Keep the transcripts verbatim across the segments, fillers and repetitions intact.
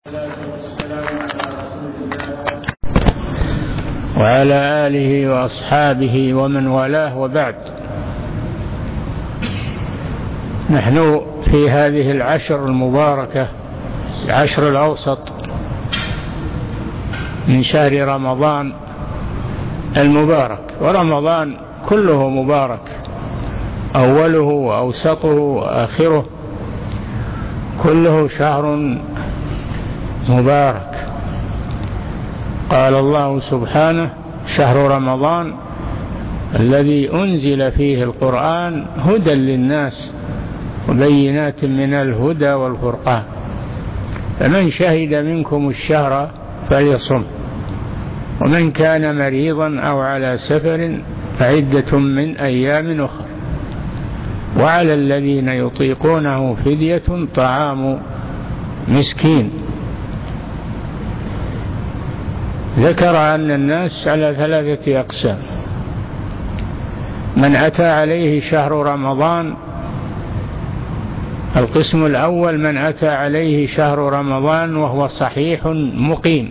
وعلى آله وأصحابه ومن والاه، وبعد. نحن في هذه العشر المباركة، العشر الأوسط من شهر رمضان المبارك، ورمضان كله مبارك، أوله وأوسطه وآخره، كله شهر مبارك. قال الله سبحانه: شهر رمضان الذي أنزل فيه القرآن هدى للناس وبينات من الهدى والفرقان، فمن شهد منكم الشهر فليصم، ومن كان مريضا أو على سفر فعدة من أيام أخر، وعلى الذين يطيقونه فدية طعام مسكين. ذكر أن الناس على ثلاثة أقسام: من أتى عليه شهر رمضان، القسم الأول من أتى عليه شهر رمضان وهو صحيح مقيم،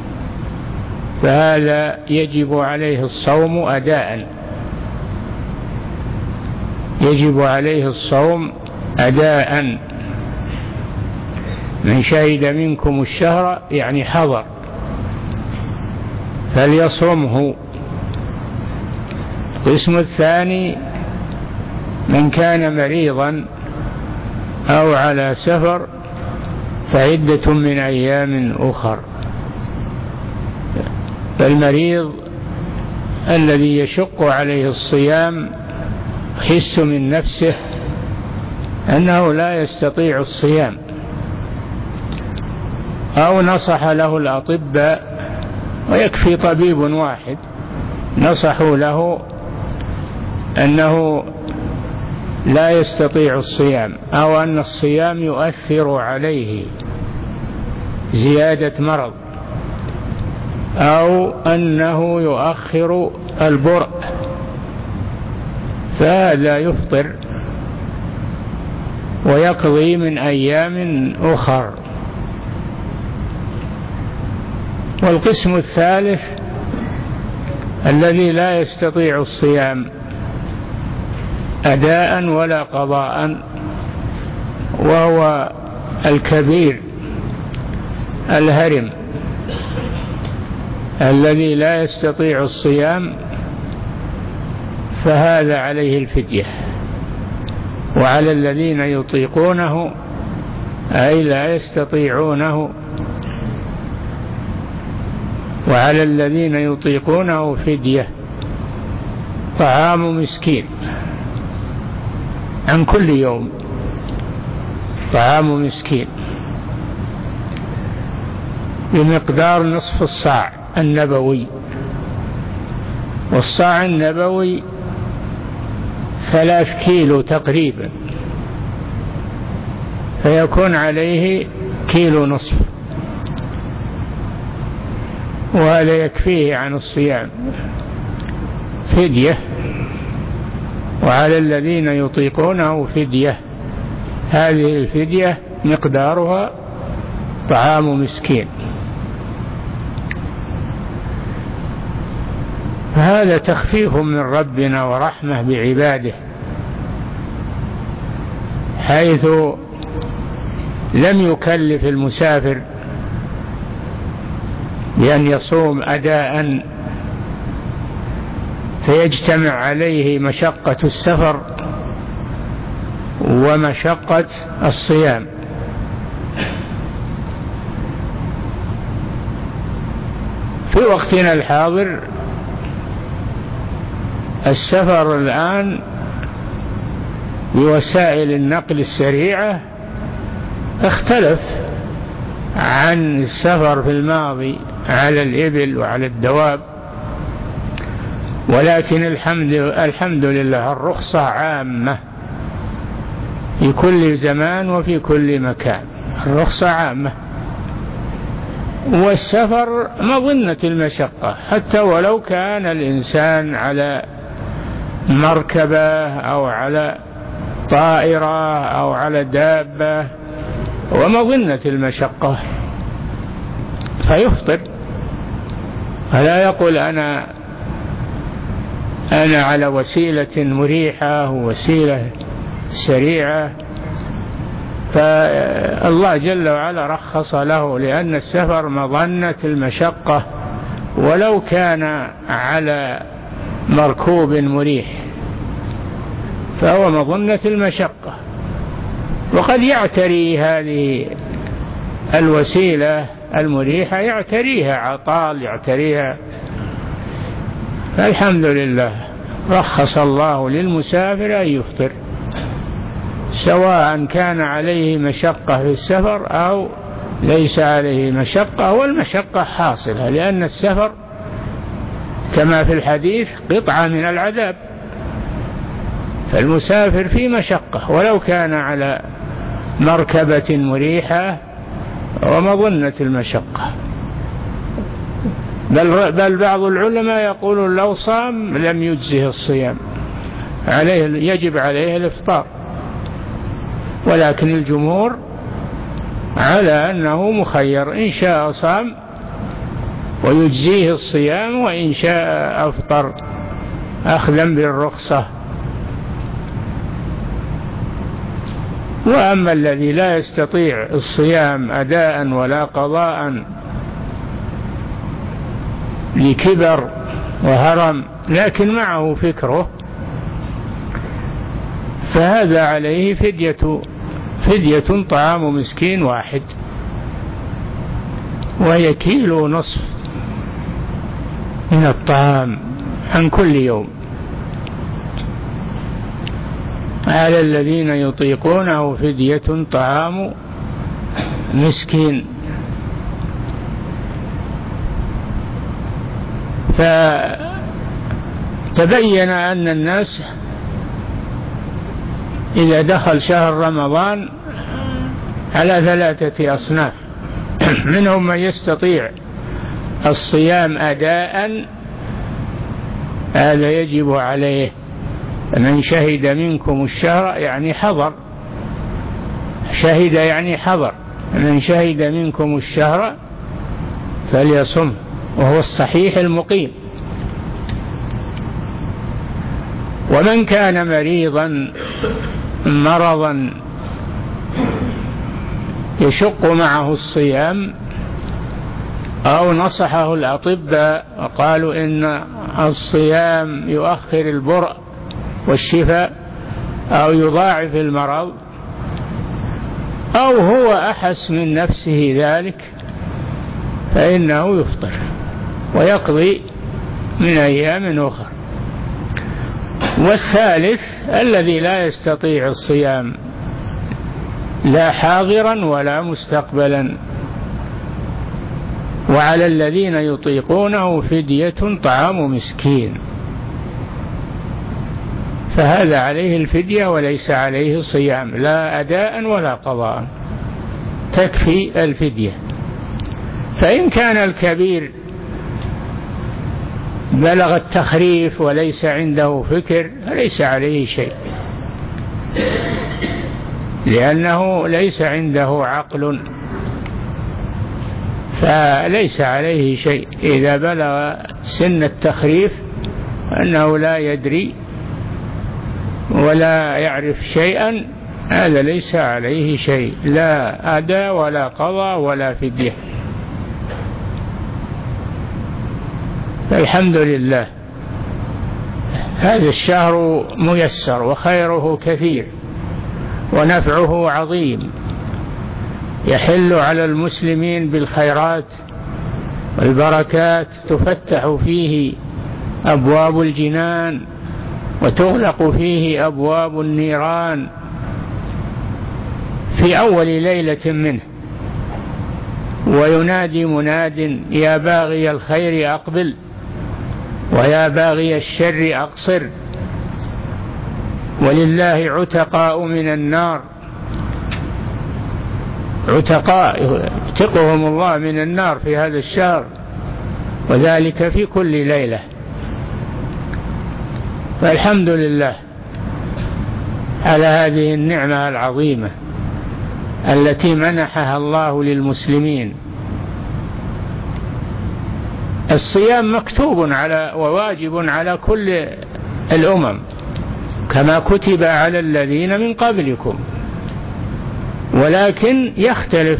فهذا يجب عليه الصوم أداء، يجب عليه الصوم أداء. من شهد منكم الشهر يعني حضر فليصومه. القسم الثاني من كان مريضا أو على سفر فعدة من أيام أخر. فالمريض الذي يشق عليه الصيام يحس من نفسه أنه لا يستطيع الصيام، أو نصح له الأطباء، ويكفي طبيب واحد نصحوا له أنه لا يستطيع الصيام، أو أن الصيام يؤثر عليه زيادة مرض، أو أنه يؤخر البرء، فهذا يفطر ويقضي من أيام أخر. والقسم الثالث الذي لا يستطيع الصيام أداء ولا قضاء، وهو الكبير الهرم الذي لا يستطيع الصيام، فهذا عليه الفدية. وعلى الذين يطيقونه أي لا يستطيعونه، وعلى الذين يطيقونه فدية طعام مسكين عن كل يوم، طعام مسكين بمقدار نصف الصاع النبوي، والصاع النبوي ثلاث كيلو تقريبا، فيكون عليه كيلو نصف، وهذا يكفيه عن الصيام فدية. وعلى الذين يطيقونه فدية، هذه الفدية مقدارها طعام مسكين. هذا تخفيف من ربنا ورحمة بعباده، حيث لم يكلف المسافر بأن يصوم أداء فيجتمع عليه مشقة السفر ومشقة الصيام. في وقتنا الحاضر السفر الآن بوسائل النقل السريعة اختلف عن السفر في الماضي على الإبل وعلى الدواب، ولكن الحمد, الحمد لله الرخصة عامة في كل زمان وفي كل مكان، الرخصة عامة. والسفر مظنة المشقة، حتى ولو كان الإنسان على مركبة أو على طائرة أو على دابة، ومظنة المشقة، فيفطر، فلا يقول أنا أنا على وسيلة مريحة ووسيلة سريعة. فالله جل وعلا رخص له، لأن السفر مظنة المشقة ولو كان على مركوب مريح، فهو مظنة المشقة. وقد يعتري هذه الوسيلة المريحة، يعتريها عطال، يعتريها. فالحمد لله رخص الله للمسافر أن يفطر، سواء كان عليه مشقة في السفر أو ليس عليه مشقة، والمشقة حاصلة، لأن السفر كما في الحديث قطعة من العذاب، فالمسافر في مشقة ولو كان على مركبة مريحة ومظنة المشقة. بل, بل بعض العلماء يقولون لو صام لم يجزه الصيام، عليه يجب عليه الإفطار، ولكن الجمهور على أنه مخير، إن شاء صام ويجزيه الصيام، وإن شاء أفطر أخذا بالرخصة. وأما الذي لا يستطيع الصيام أداء ولا قضاء لكبر وهرم لكن معه فكره، فهذا عليه فدية فدية طعام مسكين واحد، وهي كيلو نصف من الطعام عن كل يوم، على الذين يطيقونه فدية طعام مسكين. فتبين أن الناس إذا دخل شهر رمضان على ثلاثة أصناف: منهم من يستطيع الصيام أداء، هذا يجب عليه، من شهد منكم الشهر يعني حضر، شهد يعني حضر، من شهد منكم الشهر فليصم، وهو الصحيح المقيم. ومن كان مريضا مرضا يشق معه الصيام أو نصحه الأطباء وقالوا إن الصيام يؤخر البرء والشفاء أو يضاعف المرض، أو هو أحس من نفسه ذلك، فإنه يفطر ويقضي من أيام أخرى. والثالث الذي لا يستطيع الصيام لا حاضرا ولا مستقبلا، وعلى الذين يطيقونه فدية طعام مسكين، فهذا عليه الفدية وليس عليه صيام لا أداء ولا قضاء، تكفي الفدية. فإن كان الكبير بلغ التخريف وليس عنده فكر ليس عليه شيء، لأنه ليس عنده عقل، فليس عليه شيء. إذا بلغ سن التخريف أنه لا يدري ولا يعرف شيئا، هذا ليس عليه شيء، لا أداء ولا قضاء ولا فدية. الحمد لله، هذا الشهر ميسر وخيره كثير ونفعه عظيم، يحل على المسلمين بالخيرات والبركات، تفتح فيه أبواب الجنان وتغلق فيه أبواب النيران في أول ليلة منه. وينادي مناد: يا باغي الخير أقبل، ويا باغي الشر أقصر، ولله عتقاء من النار، عتقاء يعتقهم الله من النار في هذا الشهر، وذلك في كل ليلة. فالحمد لله على هذه النعمة العظيمة التي منحها الله للمسلمين، الصيام مكتوب على وواجب على كل الأمم كما كتب على الذين من قبلكم، ولكن يختلف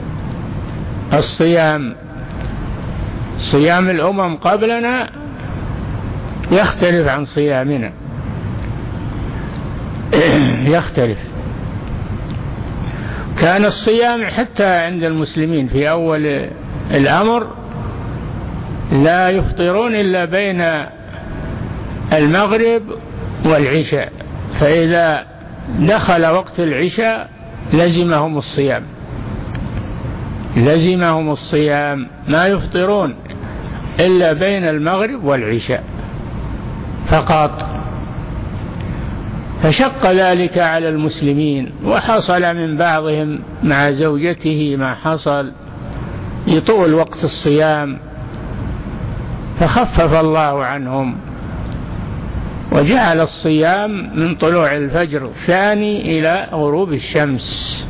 الصيام، صيام الأمم قبلنا يختلف عن صيامنا، يختلف. كان الصيام حتى عند المسلمين في أول الأمر لا يفطرون إلا بين المغرب والعشاء، فإذا دخل وقت العشاء لزمهم الصيام، لزمهم الصيام، ما يفطرون إلا بين المغرب والعشاء فقط. فشق ذلك على المسلمين، وحصل من بعضهم مع زوجته ما حصل يطول وقت الصيام، فخفف الله عنهم وجعل الصيام من طلوع الفجر الثاني إلى غروب الشمس.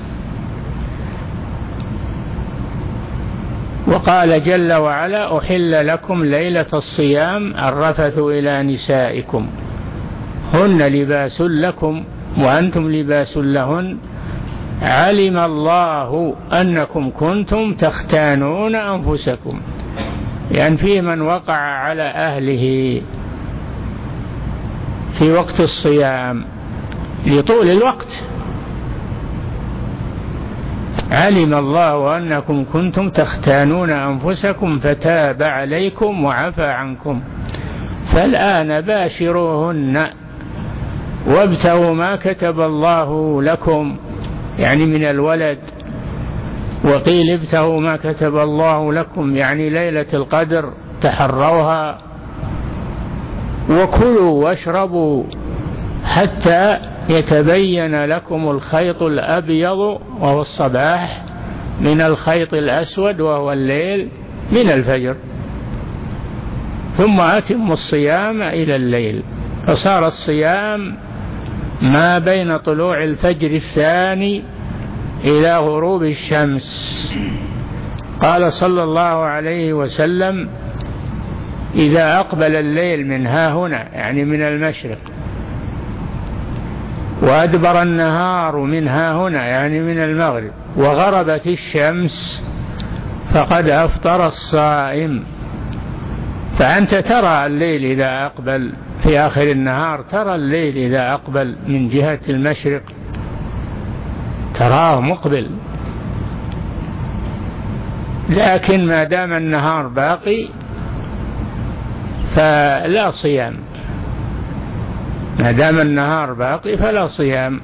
وقال جل وعلا: أحل لكم ليلة الصيام الرفث إلى نسائكم هن لباس لكم وأنتم لباس لهن علم الله أنكم كنتم تختانون أنفسكم، يعني في من وقع على أهله في وقت الصيام لطول الوقت، علم الله أنكم كنتم تختانون أنفسكم فتاب عليكم وعفى عنكم فالآن باشروهن وابتغوا ما كتب الله لكم، يعني من الولد. وقيل ابتغوا ما كتب الله لكم يعني ليلة القدر تحروها، وكلوا واشربوا حتى يتبين لكم الخيط الأبيض وهو الصباح من الخيط الأسود وهو الليل من الفجر، ثم أتموا الصيام إلى الليل. فصار الصيام ما بين طلوع الفجر الثاني إلى غروب الشمس. قال صلى الله عليه وسلم: إذا أقبل الليل من ها هنا يعني من المشرق، وأدبر النهار من ها هنا يعني من المغرب، وغربت الشمس فقد أفطر الصائم. فأنت ترى الليل إذا أقبل في آخر النهار، ترى الليل إذا أقبل من جهة المشرق تراه مقبل، لكن ما دام النهار باقي فلا صيام، ما دام النهار باقي فلا صيام،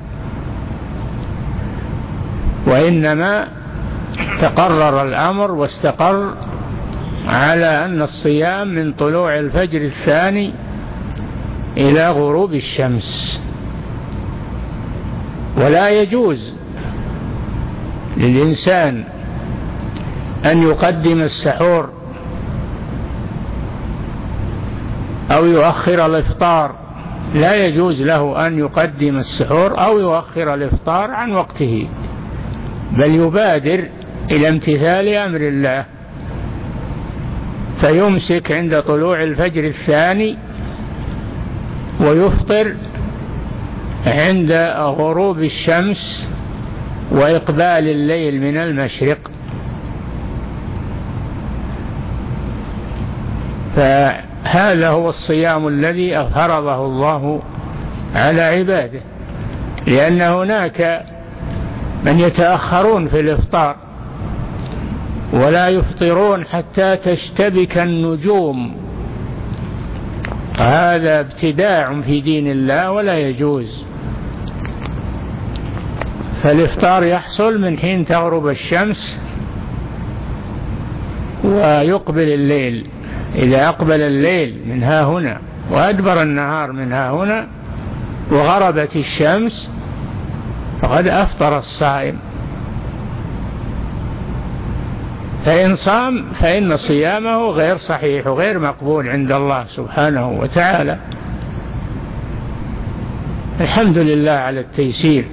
وإنما تقرر الأمر واستقر على أن الصيام من طلوع الفجر الثاني إلى غروب الشمس. ولا يجوز للإنسان أن يقدم السحور أو يؤخر الإفطار، لا يجوز له أن يقدم السحور أو يؤخر الإفطار عن وقته، بل يبادر إلى امتثال أمر الله، فيمسك عند طلوع الفجر الثاني ويفطر عند غروب الشمس وإقبال الليل من المشرق. فهذا هو الصيام الذي فرضه الله على عباده، لأن هناك من يتأخرون في الإفطار ولا يفطرون حتى تشتبك النجوم، هذا ابتداع في دين الله ولا يجوز. فالإفطار يحصل من حين تغرب الشمس ويقبل الليل، إذا أقبل الليل من ها هنا وأدبر النهار من ها هنا وغربت الشمس فقد أفطر الصائم. فإن صام فإن صيامه غير صحيح وغير مقبول عند الله سبحانه وتعالى. الحمد لله على التيسير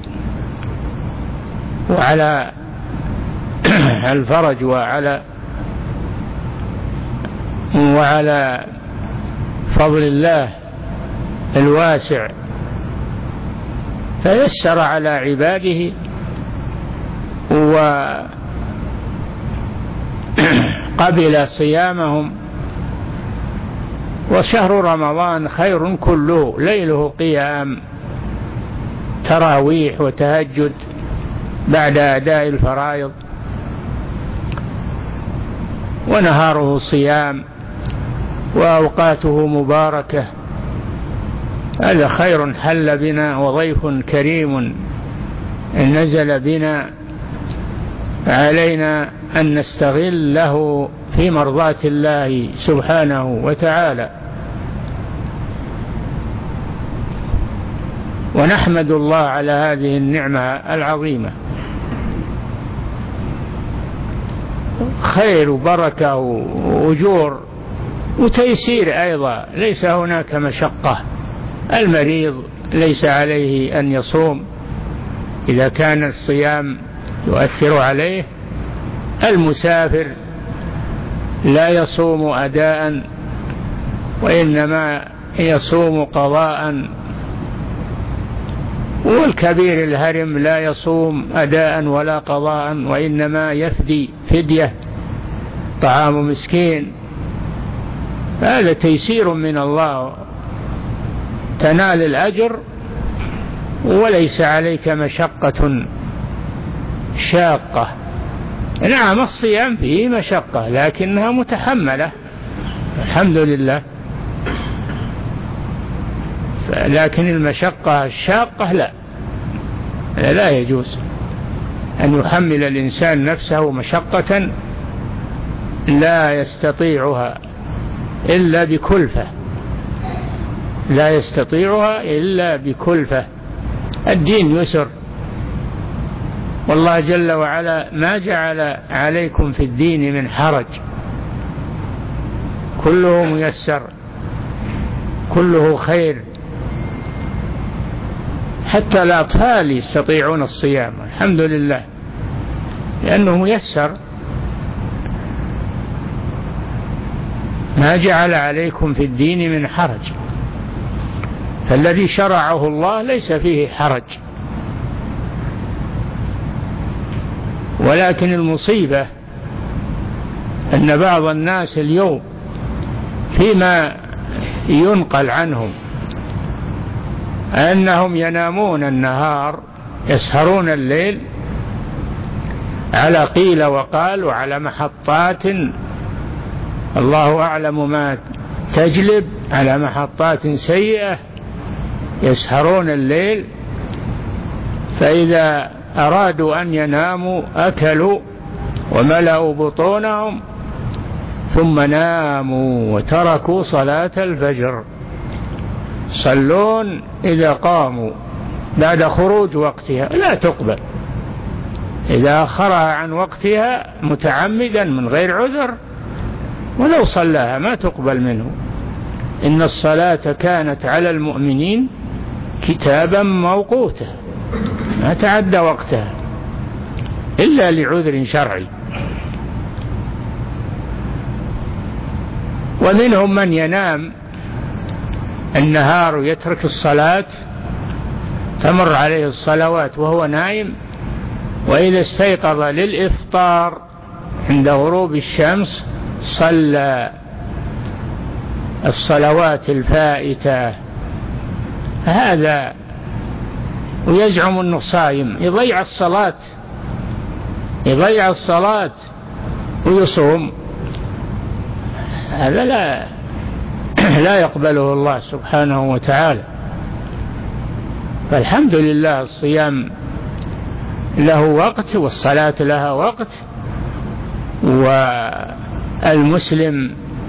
وعلى الفرج وعلى وعلى فضل الله الواسع، فيسر على عباده وقبل صيامهم. وشهر رمضان خير كله، ليله قيام تراويح وتهجد بعد أداء الفرائض، ونهاره صيام، وأوقاته مباركة. هذا خير حل بنا وضيف كريم نزل بنا، علينا أن نستغله في مرضاة الله سبحانه وتعالى. ونحمد الله على هذه النعمة العظيمة، خير وبركة وأجور وتيسير أيضا، ليس هناك مشقة. المريض ليس عليه أن يصوم إذا كان الصيام يؤثر عليه، المسافر لا يصوم أداء وإنما يصوم قضاء، والكبير الهرم لا يصوم أداء ولا قضاء وإنما يفدي فدية طعام مسكين. هذا تيسير من الله، تنال الأجر وليس عليك مشقة شاقة. نعم الصيام فيه مشقة لكنها متحملة الحمد لله، لكن المشقة الشاقة لا لا يجوز أن يحمل الإنسان نفسه مشقة لا يستطيعها إلا بكلفة، لا يستطيعها إلا بكلفة. الدين يسر، والله جل وعلا ما جعل عليكم في الدين من حرج، كله ميسر، كله خير. حتى الأطفال يستطيعون الصيام الحمد لله لأنه ميسر، ما جعل عليكم في الدين من حرج، فالذي شرعه الله ليس فيه حرج. ولكن المصيبة أن بعض الناس اليوم فيما ينقل عنهم أنهم ينامون النهار يسهرون الليل على قيل وقال وعلى محطات الله أعلم ما تجلب، على محطات سيئة يسهرون الليل، فإذا أرادوا أن يناموا أكلوا وملأوا بطونهم ثم ناموا وتركوا صلاة الفجر، صلون إذا قاموا بعد خروج وقتها لا تقبل، إذا أخرها عن وقتها متعمدا من غير عذر ولو صلاها ما تقبل منه. إن الصلاة كانت على المؤمنين كتابا موقوتا، ما تعدى وقتها إلا لعذر شرعي. ومنهم من ينام النهار يترك الصلاة، تمر عليه الصلوات وهو نايم، وإذا استيقظ للإفطار عند غروب الشمس صلى الصلوات الفائتة. هذا ويزعم أنه صايم، يضيع الصلاة يضيع الصلاة ويصوم، هذا لا لا يقبله الله سبحانه وتعالى. فالحمد لله الصيام له وقت والصلاة لها وقت، والمسلم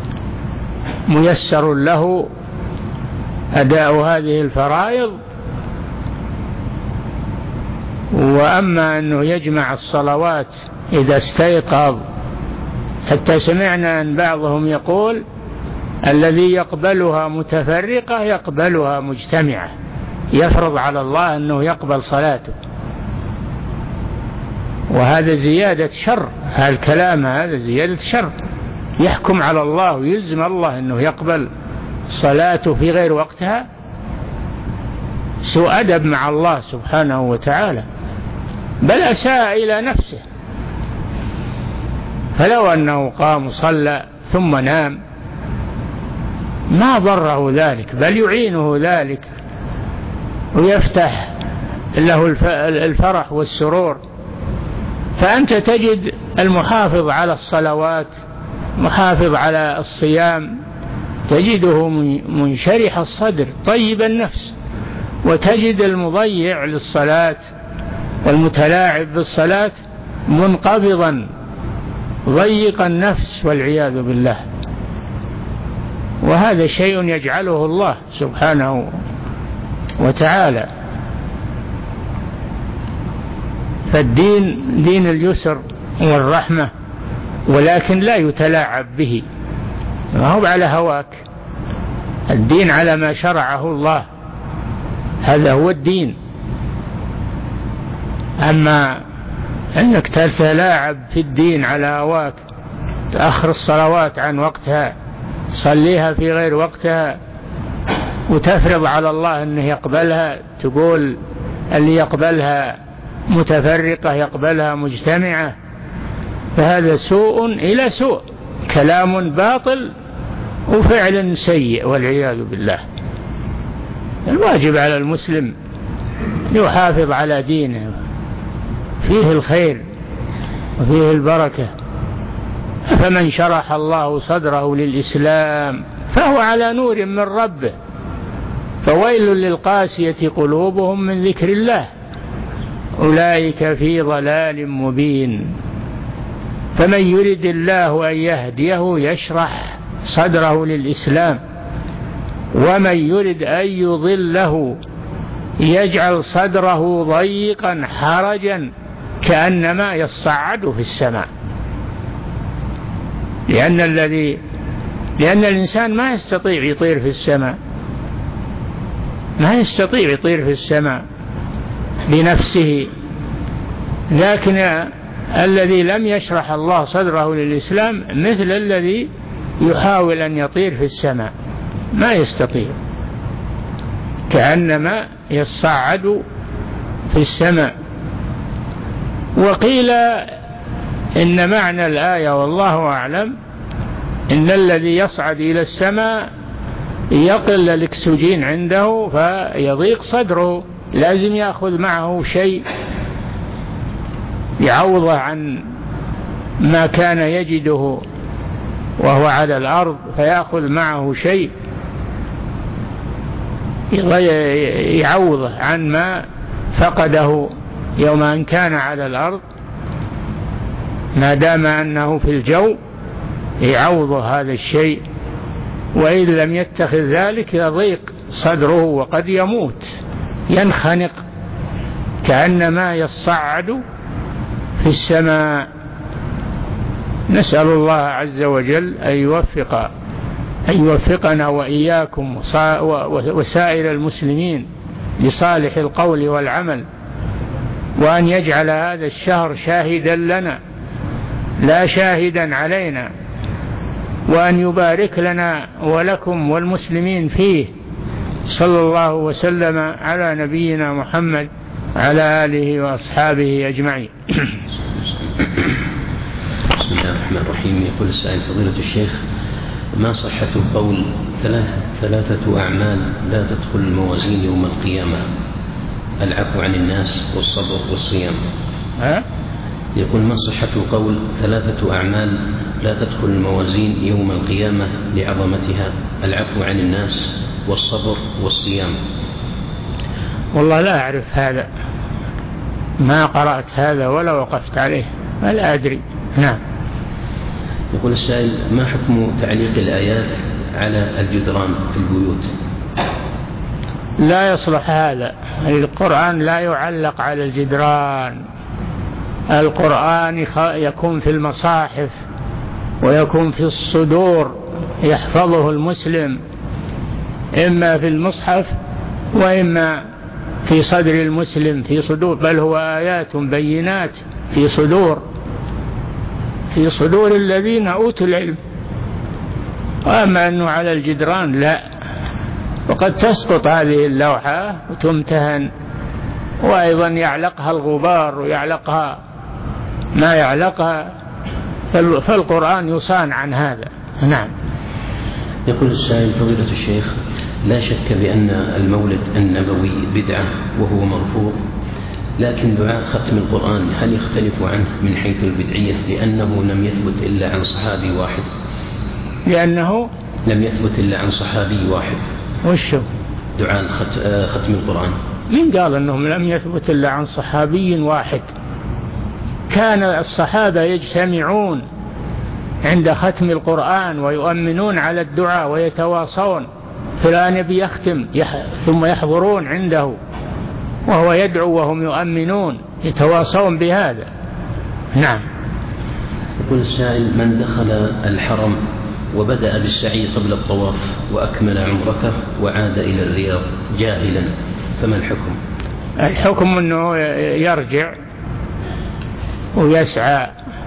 ميسر له أداء هذه الفرائض. وأما أنه يجمع الصلوات إذا استيقظ، حتى سمعنا أن بعضهم يقول الذي يقبلها متفرقة يقبلها مجتمعة، يفرض على الله أنه يقبل صلاته، وهذا زيادة شر، هذا الكلام هذا زيادة شر. يحكم على الله ويلزم الله أنه يقبل صلاته في غير وقتها؟ سوء أدب مع الله سبحانه وتعالى، بل أساء إلى نفسه. فلو أنه قام وصلى ثم نام ما ضره ذلك، بل يعينه ذلك ويفتح له الفرح والسرور. فأنت تجد المحافظ على الصلوات، محافظ على الصيام، تجده منشرح الصدر طيب النفس، وتجد المضيع للصلاة والمتلاعب بالصلاة منقبضا ضيق النفس والعياذ بالله. وهذا شيء يجعله الله سبحانه وتعالى. فالدين دين اليسر والرحمة، ولكن لا يتلاعب به، ما هو على هواك، الدين على ما شرعه الله، هذا هو الدين. أما أنك تتلاعب في الدين على هواك، تأخر الصلوات عن وقتها، تصليها في غير وقتها، وتفرض على الله أنه يقبلها، تقول اللي يقبلها متفرقة يقبلها مجتمعة، فهذا سوء إلى سوء، كلام باطل وفعل سيء والعياذ بالله. الواجب على المسلم يحافظ على دينه، فيه الخير وفيه البركة. فمن شرح الله صدره للإسلام فهو على نور من ربه، فويل للقاسية قلوبهم من ذكر الله أولئك في ضلال مبين. فمن يرد الله أن يهديه يشرح صدره للإسلام، ومن يرد أن يضله يجعل صدره ضيقا حرجا كأنما يصعد في السماء. لأن الذي لأن الإنسان ما يستطيع يطير في السماء، ما يستطيع يطير في السماء بنفسه، لكن الذي لم يشرح الله صدره للإسلام مثل الذي يحاول أن يطير في السماء، ما يستطيع، كأنما يصعد في السماء. وقيل إن معنى الآية والله أعلم إن الذي يصعد إلى السماء يقل الأكسجين عنده فيضيق صدره، لازم يأخذ معه شيء يعوضه عن ما كان يجده وهو على الأرض، فيأخذ معه شيء يعوضه عن ما فقده يوم أن كان على الأرض، ما دام أنه في الجو يعوضه هذا الشيء. وإن لم يتخذ ذلك يضيق صدره وقد يموت، ينخنق كأنما يصعد في السماء. نسأل الله عز وجل أن يوفق أن يوفقنا وإياكم وسائر المسلمين لصالح القول والعمل، وأن يجعل هذا الشهر شاهدا لنا لا شاهدا علينا، وأن يبارك لنا ولكم والمسلمين فيه. صلى الله وسلم على نبينا محمد على آله وأصحابه أجمعين. بسم الله الرحمن الرحيم. يقول السائل: فضيلة الشيخ، ما صحة قول ثلاثة, ثلاثة أعمال لا تدخل الموازين يوم القيامة: العفو عن الناس والصبر والصيام؟ ها؟ يقول: ما صحة قول ثلاثة أعمال لا تدخل الموازين يوم القيامة لعظمتها: العفو عن الناس والصبر والصيام؟ والله لا أعرف هذا، ما قرأت هذا ولا وقفت عليه، ولا أدري. نعم. يقول السائل: ما حكم تعليق الآيات على الجدران في البيوت؟ لا يصلح هذا، القرآن لا يعلق على الجدران، القرآن يكون في المصاحف ويكون في الصدور يحفظه المسلم، إما في المصحف وإما في صدر المسلم في صدور، بل هو آيات بينات في صدور في صدور الذين أوتوا العلم. وأما أنه على الجدران لا، وقد تسقط هذه اللوحة وتمتهن، وأيضا يعلقها الغبار ويعلقها ما يعلقها، فالقرآن يصان عن هذا. نعم. يقول السائل: فضيلة الشيخ، لا شك بأن المولد النبوي بدعة وهو مرفوض، لكن دعاء ختم القرآن هل يختلف عنه من حيث البدعية؟ لأنه لم يثبت إلا عن صحابي واحد. لأنه لم يثبت إلا عن صحابي واحد. وشو دعاء ختم القرآن؟ من قال أنهم لم يثبت إلا عن صحابي واحد؟ كان الصحابة يجتمعون عند ختم القرآن ويؤمنون على الدعاء ويتواصون، فلان يبي يختم ثم يحضرون عنده وهو يدعو وهم يؤمنون يتواصون بهذا. نعم. يقول السائل: من دخل الحرم وبدأ بالسعي قبل الطواف وأكمل عمرته وعاد إلى الرياض جاهلا، فما الحكم؟ الحكم أنه يرجع ويسعى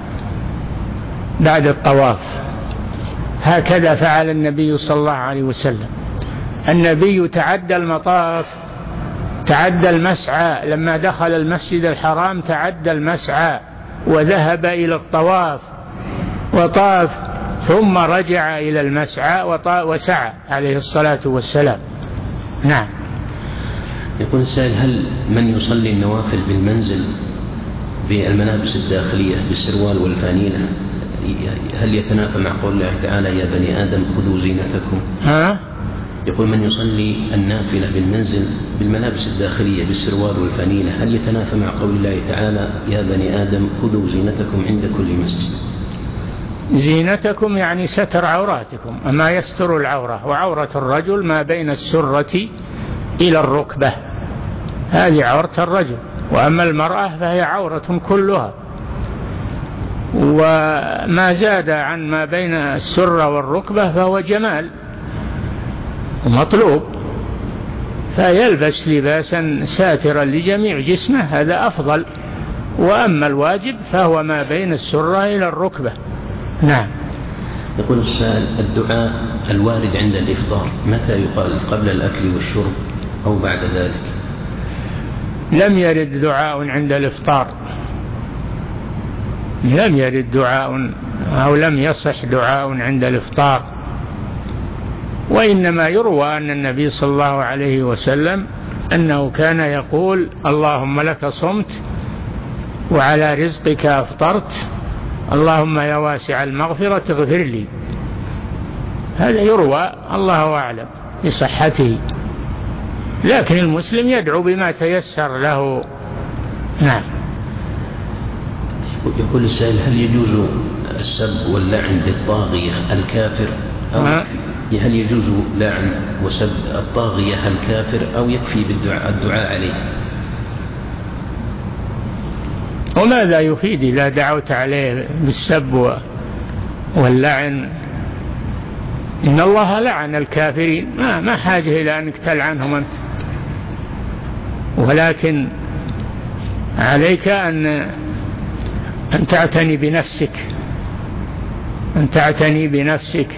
بعد الطواف، هكذا فعل النبي صلى الله عليه وسلم. النبي تعدى المطاف، تعدى المسعى، لما دخل المسجد الحرام تعدى المسعى وذهب إلى الطواف وطاف، ثم رجع إلى المسعى وسعى عليه الصلاة والسلام. نعم. يقول السائل: هل من يصلي النوافل بالمنزل بالملابس الداخلية بالسروال والفانيلة هل يتنافى مع قول الله تعالى: يا بني آدم خذوا زينتكم؟ ها؟ يقول: من يصلي النافلة بالمنزل بالملابس الداخلية بالسروال والفانيلة هل يتنافى مع قول الله تعالى: يا بني آدم خذوا زينتكم عند كل مسجد؟ زينتكم يعني ستر عوراتكم، أما يستر العورة، وعورة الرجل ما بين السرة إلى الركبة، هذه عورة الرجل، وأما المرأة فهي عورة كلها، وما زاد عن ما بين السرة والركبة فهو جمال ومطلوب، فيلبس لباسا ساترا لجميع جسمه، هذا أفضل. وأما الواجب فهو ما بين السرة إلى الركبة. نعم. يقول السائل: الدعاء الوارد عند الإفطار متى يقال؟ قبل الأكل والشرب أو بعد ذلك؟ لم يرد دعاء عند الإفطار، لم يرد دعاء أو لم يصح دعاء عند الإفطار، وإنما يروى أن النبي صلى الله عليه وسلم أنه كان يقول: اللهم لك صمت وعلى رزقك أفطرت، اللهم يا واسع المغفرة اغفر لي. هذا يروى، الله أعلم بصحته، لكن المسلم يدعو بما تيسر له. نعم. يقول السائل: هل يجوز السب واللعن للطاغية الكافر أو هل يجوز لعن وسب الطاغية الكافر أو يكفي بالدعاء الدعاء عليه؟ وماذا يفيد إذا دعوت عليه بالسب واللعن؟ إن الله لعن الكافرين، ما ما حاجة إلى أنك تلعنهم أنت، ولكن عليك أن أن تعتني بنفسك، أن تعتني بنفسك.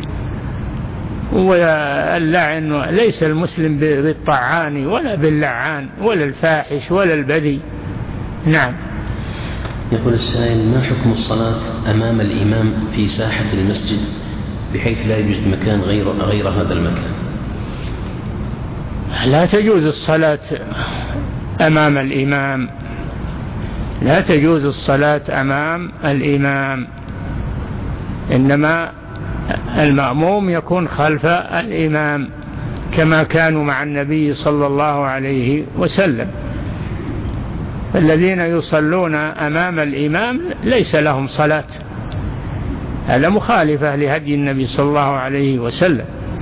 واللعن ليس المسلم بالطعان ولا باللعان ولا الفاحش ولا البذي. نعم. يقول السائل: ما حكم الصلاة أمام الإمام في ساحة المسجد بحيث لا يوجد مكان غير غير هذا المكان؟ لا تجوز الصلاة أمام الإمام، لا تجوز الصلاة أمام الإمام، إنما المأموم يكون خلف الإمام كما كانوا مع النبي صلى الله عليه وسلم. الذين يصلون أمام الإمام ليس لهم صلاة، هذا مخالفة لهدي النبي صلى الله عليه وسلم،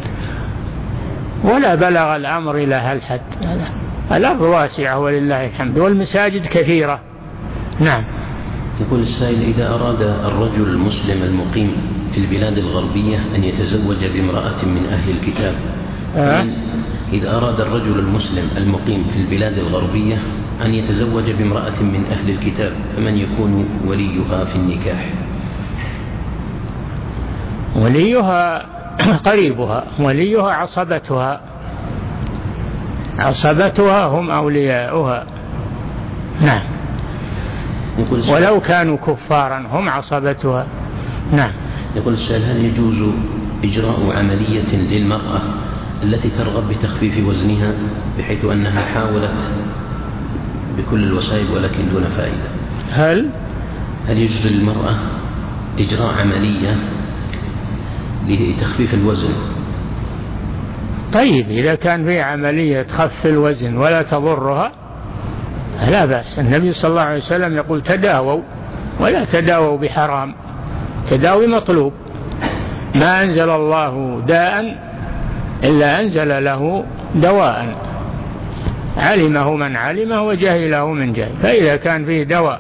ولا بلغ الأمر إلى هالحد. الأرض واسعة ولله الحمد، والمساجد كثيرة. نعم. يقول السائل: إذا أراد الرجل المسلم المقيم في البلاد الغربية أن يتزوج بامرأة من أهل الكتاب، أه؟ إذا أراد الرجل المسلم المقيم في البلاد الغربية أن يتزوج بامرأة من أهل الكتاب، فمن يكون وليها في النكاح؟ وليها قريبها، وليها عصبتها، عصبتها هم أولياؤها. نعم. ولو كانوا كفارا هم عصبتها. نعم. يقول السائل: هل يجوز إجراء عملية للمرأة التي ترغب بتخفيف وزنها بحيث أنها حاولت بكل الوسائل ولكن دون فائدة؟ هل هل يجوز للمرأة إجراء عملية لتخفيف الوزن؟ طيب، إذا كان في عملية تخفف الوزن ولا تضرها لا بأس. النبي صلى الله عليه وسلم يقول: تداووا ولا تداووا بحرام. تداوي مطلوب. ما أنزل الله داء إلا أنزل له دواء، علمه من علمه وجهله من جهل. فإذا كان فيه دواء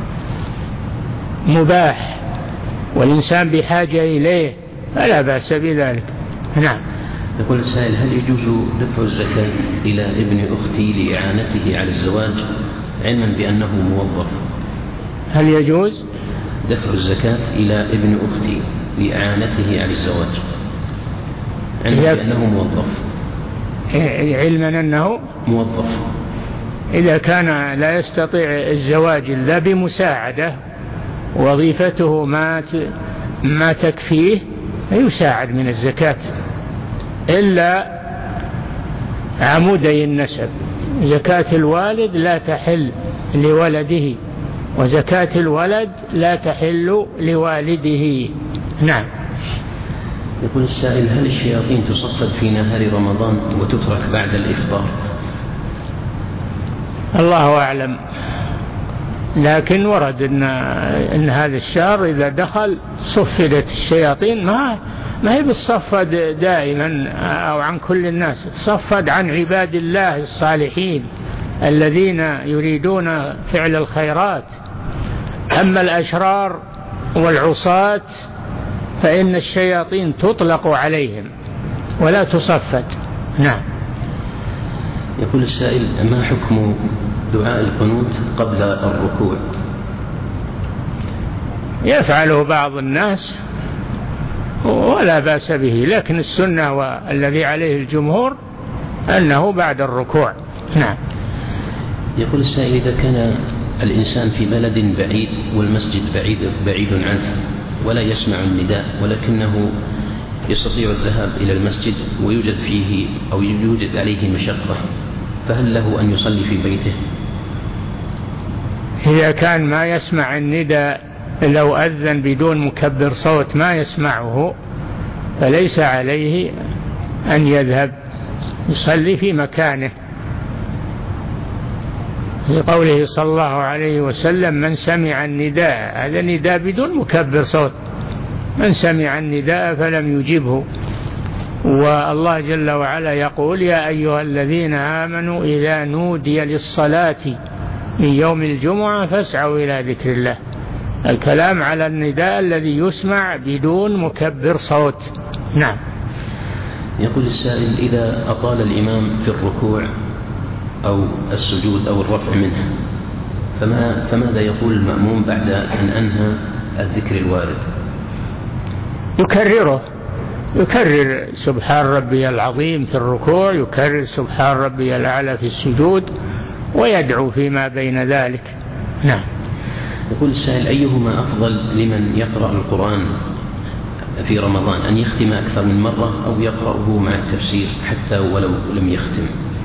مباح والإنسان بحاجة إليه فلا بأس بذلك. نعم. يقول السائل: هل يجوز دفع الزكاة إلى ابن أختي لإعانته على الزواج علما بأنه موظف؟ هل يجوز دفع الزكاة إلى ابن أختي لإعانته على الزواج علما بأنه موظف؟ علما أنه موظف. إذا كان لا يستطيع الزواج إلا بمساعدة، وظيفته ما ما تكفيه، يساعد من الزكاة، إلا عمودي النسب. زكاة الوالد لا تحل لولده، وزكاة الولد لا تحل لوالده. نعم. يقول السائل: هل الشياطين تصفد في نهار رمضان وتترك بعد الإفطار؟ الله أعلم، لكن ورد إن, إن هذا الشهر إذا دخل صفدت الشياطين. ما ما هي بالصفد دائما أو عن كل الناس، تصفد عن عباد الله الصالحين الذين يريدون فعل الخيرات. أما الأشرار والعصاة فإن الشياطين تطلق عليهم ولا تصفد. نعم. يقول السائل: ما حكم دعاء القنوت قبل الركوع؟ يفعله بعض الناس ولا بأس به، لكن السنة والذي عليه الجمهور أنه بعد الركوع. نعم. يقول السائل: إذا كان الإنسان في بلد بعيد والمسجد بعيد بعيد عنه ولا يسمع النداء ولكنه يستطيع الذهاب إلى المسجد ويوجد فيه أو يوجد عليه مشقة، فهل له أن يصلي في بيته؟ إذا كان ما يسمع النداء، لو أذن بدون مكبر صوت ما يسمعه، فليس عليه أن يذهب يصلي في مكانه، لقوله صلى الله عليه وسلم: من سمع النداء، هذا نداء بدون مكبر صوت، من سمع النداء فلم يجبه. والله جل وعلا يقول: يا أيها الذين آمنوا إذا نودي للصلاة من يوم الجمعة فاسعوا إلى ذكر الله. الكلام على النداء الذي يسمع بدون مكبر صوت. نعم. يقول السائل: إذا أطال الإمام في الركوع أو السجود أو الرفع منه، فما فماذا يقول المأموم بعد أن أنهى الذكر الوارد؟ يكرره، يكرر سبحان ربي العظيم في الركوع، يكرر سبحان ربي الأعلى في السجود، ويدعو فيما بين ذلك. نعم. يقول السائل: أيهما أفضل لمن يقرأ القرآن في رمضان، أن يختم أكثر من مرة أو يقرأه مع التفسير حتى ولو لم يختم؟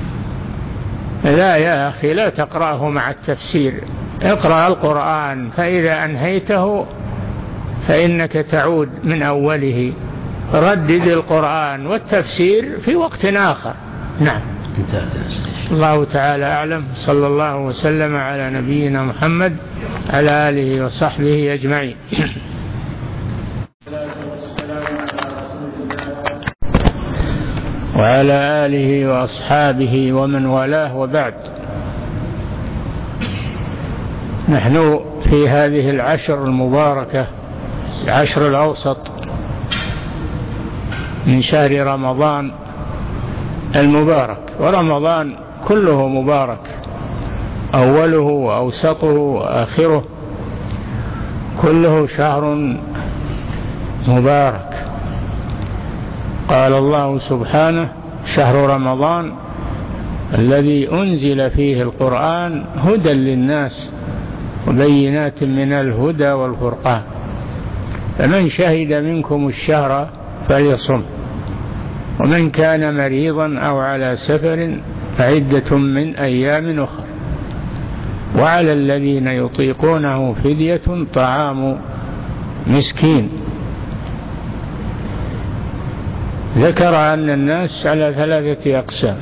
لا يا أخي، لا تقرأه مع التفسير، اقرأ القرآن، فإذا أنهيته فإنك تعود من أوله، ردد القرآن والتفسير في وقت آخر. نعم. الله تعالى أعلم. صلى الله وسلم على نبينا محمد على آله وصحبه أجمعين. وعلى آله وأصحابه ومن والاه، وبعد. نحن في هذه العشر المباركة، العشر الأوسط من شهر رمضان المبارك، ورمضان كله مبارك، أوله وأوسطه وآخره، كله شهر مبارك. قال الله سبحانه: شهر رمضان الذي أنزل فيه القرآن هدى للناس وبينات من الهدى والفرقان، فمن شهد منكم الشهر فليصم، ومن كان مريضا أو على سفر فعدة من أيام أخر، وعلى الذين يطيقونه فدية طعام مسكين. ذكر أن الناس على ثلاثة أقسام: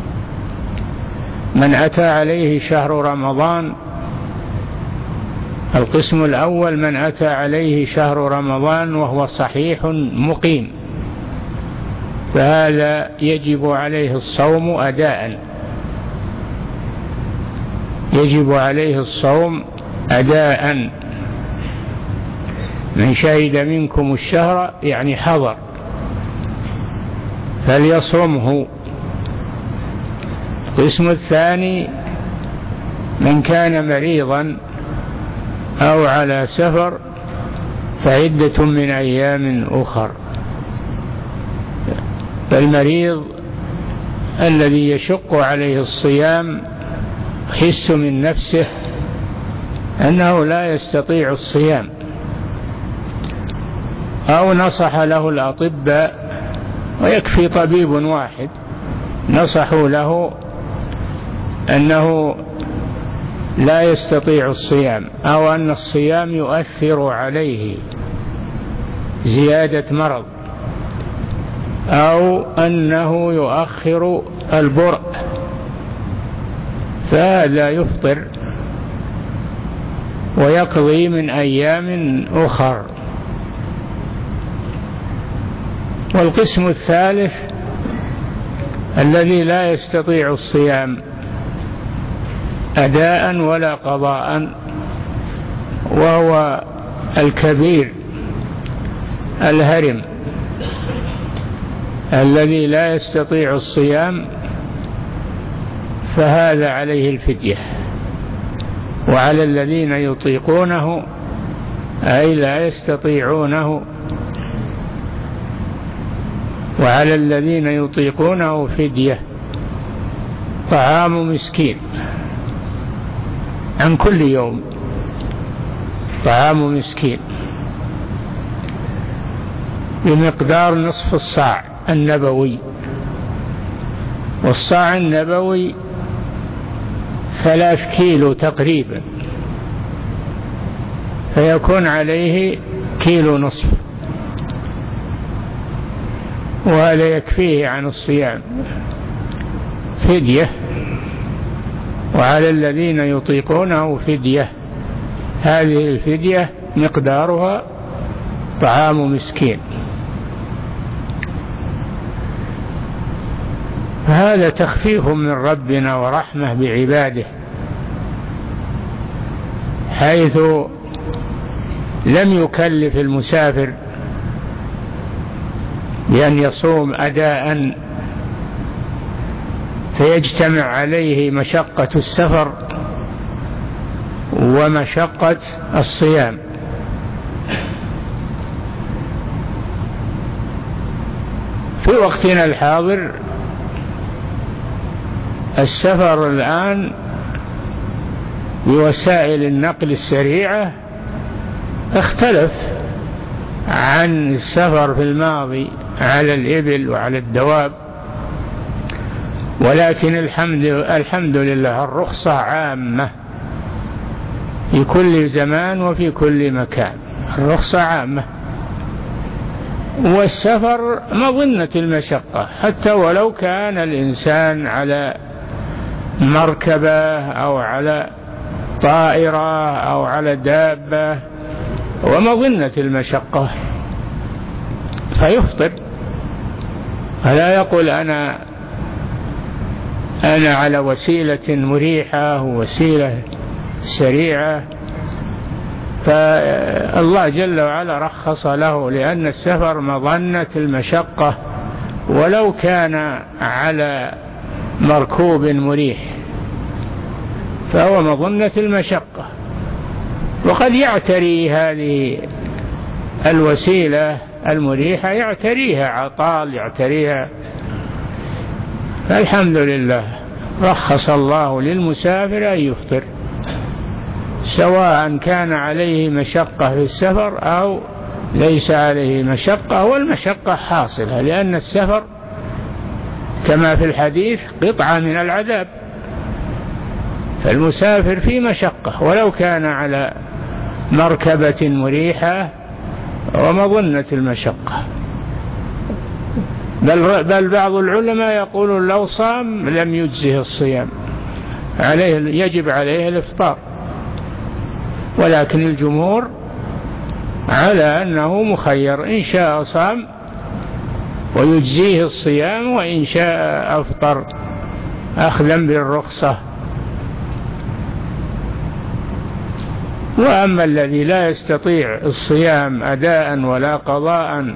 من أتى عليه شهر رمضان، القسم الأول من أتى عليه شهر رمضان وهو صحيح مقيم، فهذا يجب عليه الصوم أداء، يجب عليه الصوم أداء. من شهد منكم الشهر يعني حضر فليصومه. القسم الثاني من كان مريضا أو على سفر فعدة من أيام أخر. فالمريض الذي يشق عليه الصيام يحس من نفسه أنه لا يستطيع الصيام، أو نصح له الأطباء، ويكفي طبيب واحد نصحوا له أنه لا يستطيع الصيام، أو أن الصيام يؤثر عليه زيادة مرض، أو أنه يؤخر البرء، فهذا يفطر ويقضي من أيام أخر. والقسم الثالث الذي لا يستطيع الصيام أداء ولا قضاء، وهو الكبير الهرم الذي لا يستطيع الصيام، فهذا عليه الفدية. وعلى الذين يطيقونه أي لا يستطيعونه، وعلى الذين يطيقونه فدية طعام مسكين عن كل يوم، طعام مسكين بمقدار نصف الصاع النبوي، والصاع النبوي ثلاث كيلو تقريبا، فيكون عليه كيلو نصف، وهذا يكفيه عن الصيام فدية. وعلى الذين يطيقونه فدية، هذه الفدية مقدارها طعام مسكين. فهذا تخفيف من ربنا ورحمة بعباده، حيث لم يكلف المسافر بأن يصوم أداء فيجتمع عليه مشقة السفر ومشقة الصيام. في وقتنا الحاضر السفر الآن بوسائل النقل السريعة اختلف عن السفر في الماضي على الإبل وعلى الدواب، ولكن الحمد, الحمد لله الرخصة عامة في كل زمان وفي كل مكان، الرخصة عامة. والسفر مظنة المشقة، حتى ولو كان الإنسان على مركبة أو على طائرة أو على دابة، ومظنة المشقة فيفطر، فلا يقول أنا أنا على وسيلة مريحة ووسيلة سريعة. فالله جل وعلا رخص له، لأن السفر مظنة المشقة ولو كان على مركوب مريح، فهو مظنة المشقة. وقد يعتري هذه الوسيلة المريحة يعتريها عطال يعتريها. فالحمد لله رخص الله للمسافر أن يفطر، سواء كان عليه مشقة في السفر أو ليس عليه مشقة، والمشقة حاصلة، لأن السفر كما في الحديث قطعة من العذاب، فالمسافر في مشقة ولو كان على مركبة مريحة ومظنة المشقة. بل, بل بعض العلماء يقولون لو صام لم يجزه الصيام، عليه يجب عليه الإفطار، ولكن الجمهور على أنه مخير، إن شاء صام ويجزيه الصيام، وإن شاء أفطر أخذا بالرخصة. وأما الذي لا يستطيع الصيام أداء ولا قضاء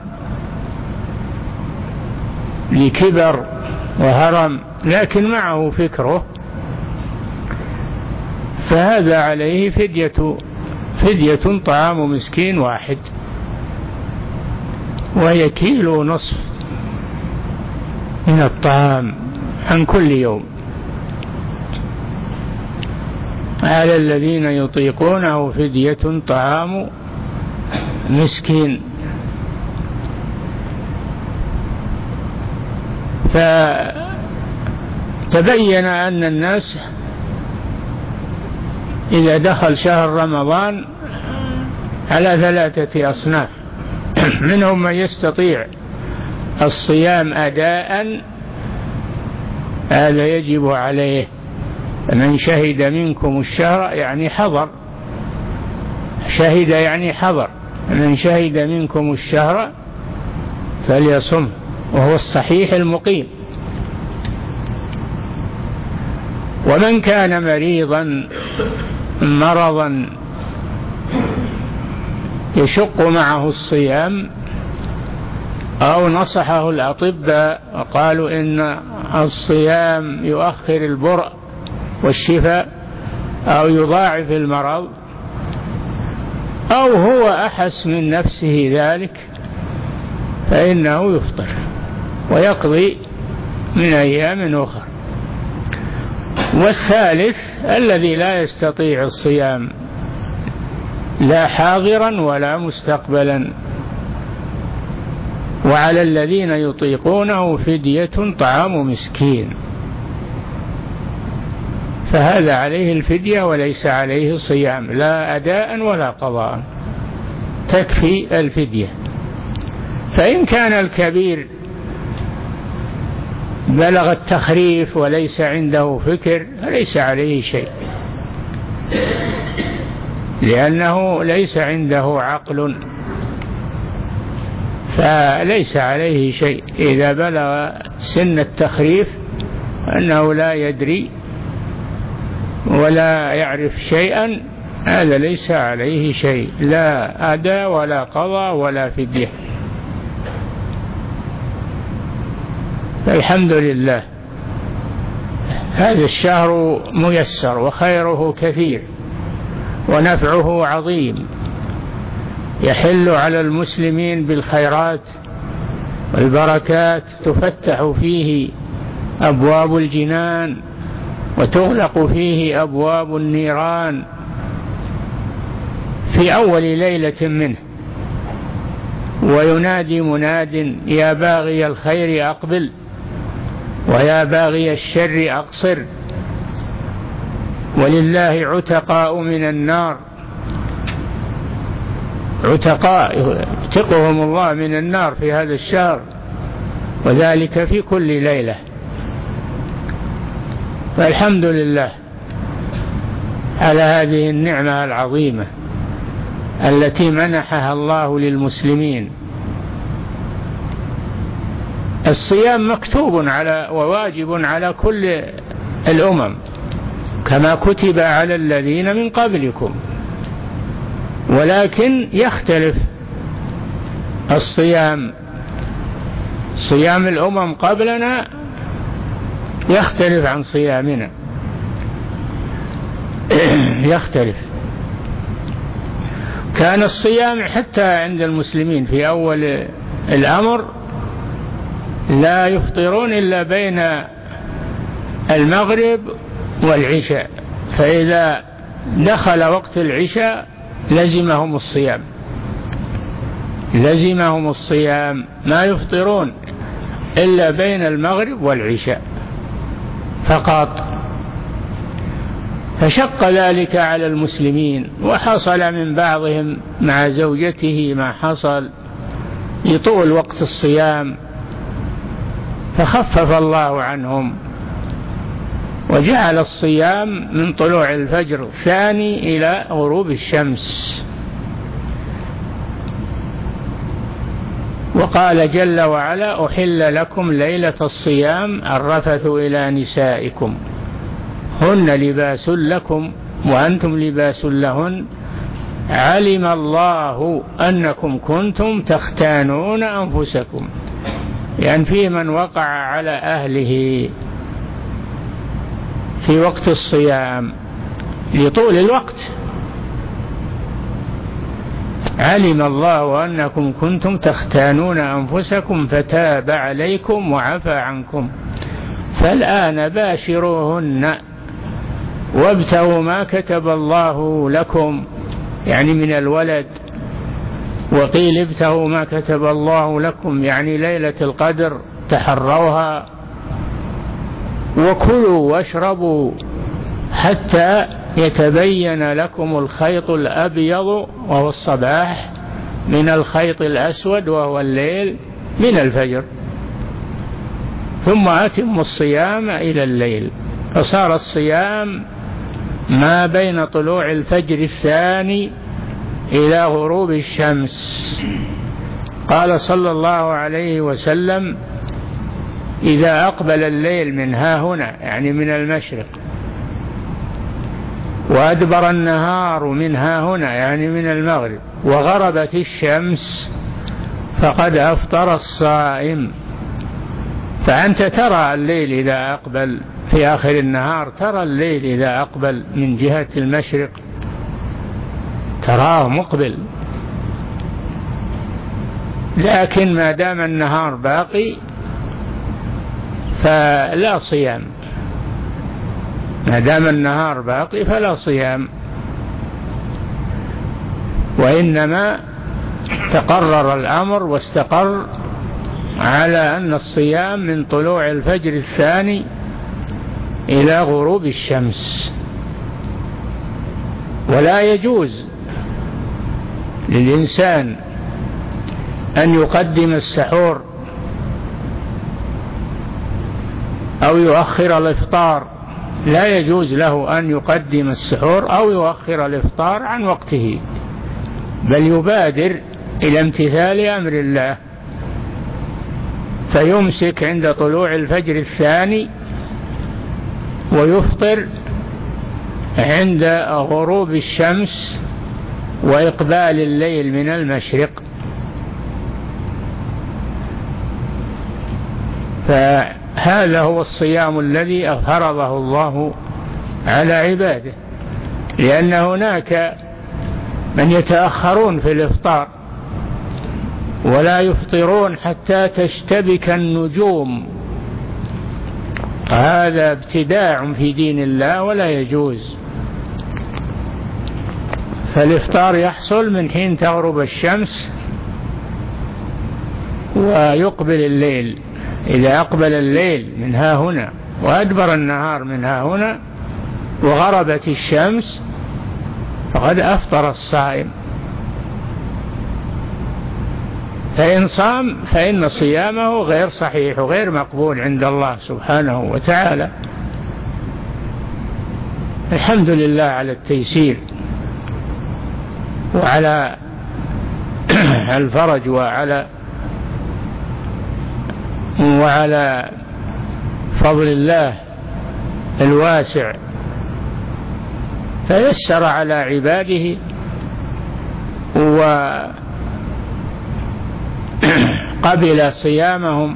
لكبر وهرم لكن معه فكره، فهذا عليه فدية فدية طعام مسكين واحد، وهي كيلو نصف من الطعام عن كل يوم، على الذين يطيقونه فدية طعام مسكين. فتبين أن الناس إذا دخل شهر رمضان على ثلاثة أصناف، منهم من يستطيع الصيام أداء، هذا يجب عليه، من شهد منكم الشهر يعني حضر، شهد يعني حضر، من شهد منكم الشهر فليصم، وهو الصحيح المقيم. ومن كان مريضا مرضا يشق معه الصيام أو نصحه الأطباء وقالوا إن الصيام يؤخر البرء والشفاء أو يضاعف المرض، أو هو أحس من نفسه ذلك، فإنه يفطر ويقضي من أيام أخرى. والثالث الذي لا يستطيع الصيام لا حاضرا ولا مستقبلا، وعلى الذين يطيقونه فدية طعام مسكين، فهذا عليه الفدية وليس عليه صيام لا أداء ولا قضاء، تكفي الفدية. فإن كان الكبير بلغ التخريف وليس عنده فكر ليس عليه شيء، لأنه ليس عنده عقل، فليس عليه شيء. إذا بلغ سن التخريف أنه لا يدري ولا يعرف شيئا، هذا ليس عليه شيء، لا أداء ولا قضاء ولا فدية. الحمد لله هذا الشهر ميسر وخيره كثير ونفعه عظيم، يحل على المسلمين بالخيرات والبركات، تفتح فيه أبواب الجنان وتغلق فيه أبواب النيران في أول ليلة منه، وينادي مناد يا باغي الخير أقبل ويا باغي الشر أقصر، ولله عتقاء من النار، عتقاء يعتقهم الله من النار في هذا الشهر، وذلك في كل ليلة. فالحمد لله على هذه النعمة العظيمة التي منحها الله للمسلمين. الصيام مكتوب على وواجب على كل الأمم كما كتب على الذين من قبلكم، ولكن يختلف الصيام، صيام الأمم قبلنا يختلف عن صيامنا، يختلف. كان الصيام حتى عند المسلمين في أول الأمر لا يفطرون إلا بين المغرب والعشاء، فإذا دخل وقت العشاء لزمهم الصيام، لزمهم الصيام، ما يفطرون إلا بين المغرب والعشاء فقط. فشق ذلك على المسلمين، وحصل من بعضهم مع زوجته ما حصل يطول وقت الصيام، فخفف الله عنهم وجعل الصيام من طلوع الفجر الثاني إلى غروب الشمس. وقال جل وعلا: أحل لكم ليلة الصيام الرفث إلى نسائكم هن لباس لكم وأنتم لباس لهن علم الله أنكم كنتم تختانون أنفسكم، يعني في من وقع على أهله في وقت الصيام لطول الوقت، علم الله أنكم كنتم تختانون أنفسكم فتاب عليكم وعفى عنكم فالآن باشروهن وابتغوا ما كتب الله لكم، يعني من الولد. وقيل ابتغوا ما كتب الله لكم يعني ليلة القدر تحروها، وكلوا واشربوا حتى يتبين لكم الخيط الأبيض وهو الصباح من الخيط الأسود وهو الليل من الفجر، ثم أتموا الصيام إلى الليل. فصار الصيام ما بين طلوع الفجر الثاني إلى غروب الشمس. قال صلى الله عليه وسلم: إذا أقبل الليل من ها هنا يعني من المشرق، وأدبر النهار من ها هنا يعني من المغرب، وغربت الشمس فقد أفطر الصائم. فأنت ترى الليل إذا أقبل في آخر النهار، ترى الليل إذا أقبل من جهة المشرق تراه مقبل، لكن ما دام النهار باقي فلا صيام، ما دام النهار باقي فلا صيام، وإنما تقرر الأمر واستقر على أن الصيام من طلوع الفجر الثاني إلى غروب الشمس. ولا يجوز للإنسان أن يقدم السحور أو يؤخر الإفطار، لا يجوز له أن يقدم السحور أو يؤخر الإفطار عن وقته، بل يبادر إلى امتثال أمر الله، فيمسك عند طلوع الفجر الثاني ويفطر عند غروب الشمس وإقبال الليل من المشرق. فهذا هو الصيام الذي فرضه الله على عباده، لأن هناك من يتأخرون في الإفطار ولا يفطرون حتى تشتبك النجوم، هذا ابتداع في دين الله ولا يجوز. فالإفطار يحصل من حين تغرب الشمس ويقبل الليل، إذا أقبل الليل من ها هنا وأدبر النهار من ها هنا وغربت الشمس فقد أفطر الصائم. فإن صام فإن صيامه غير صحيح وغير مقبول عند الله سبحانه وتعالى. الحمد لله على التيسير وعلى الفرج وعلى وعلى فضل الله الواسع، فيسر على عباده وقبل صيامهم.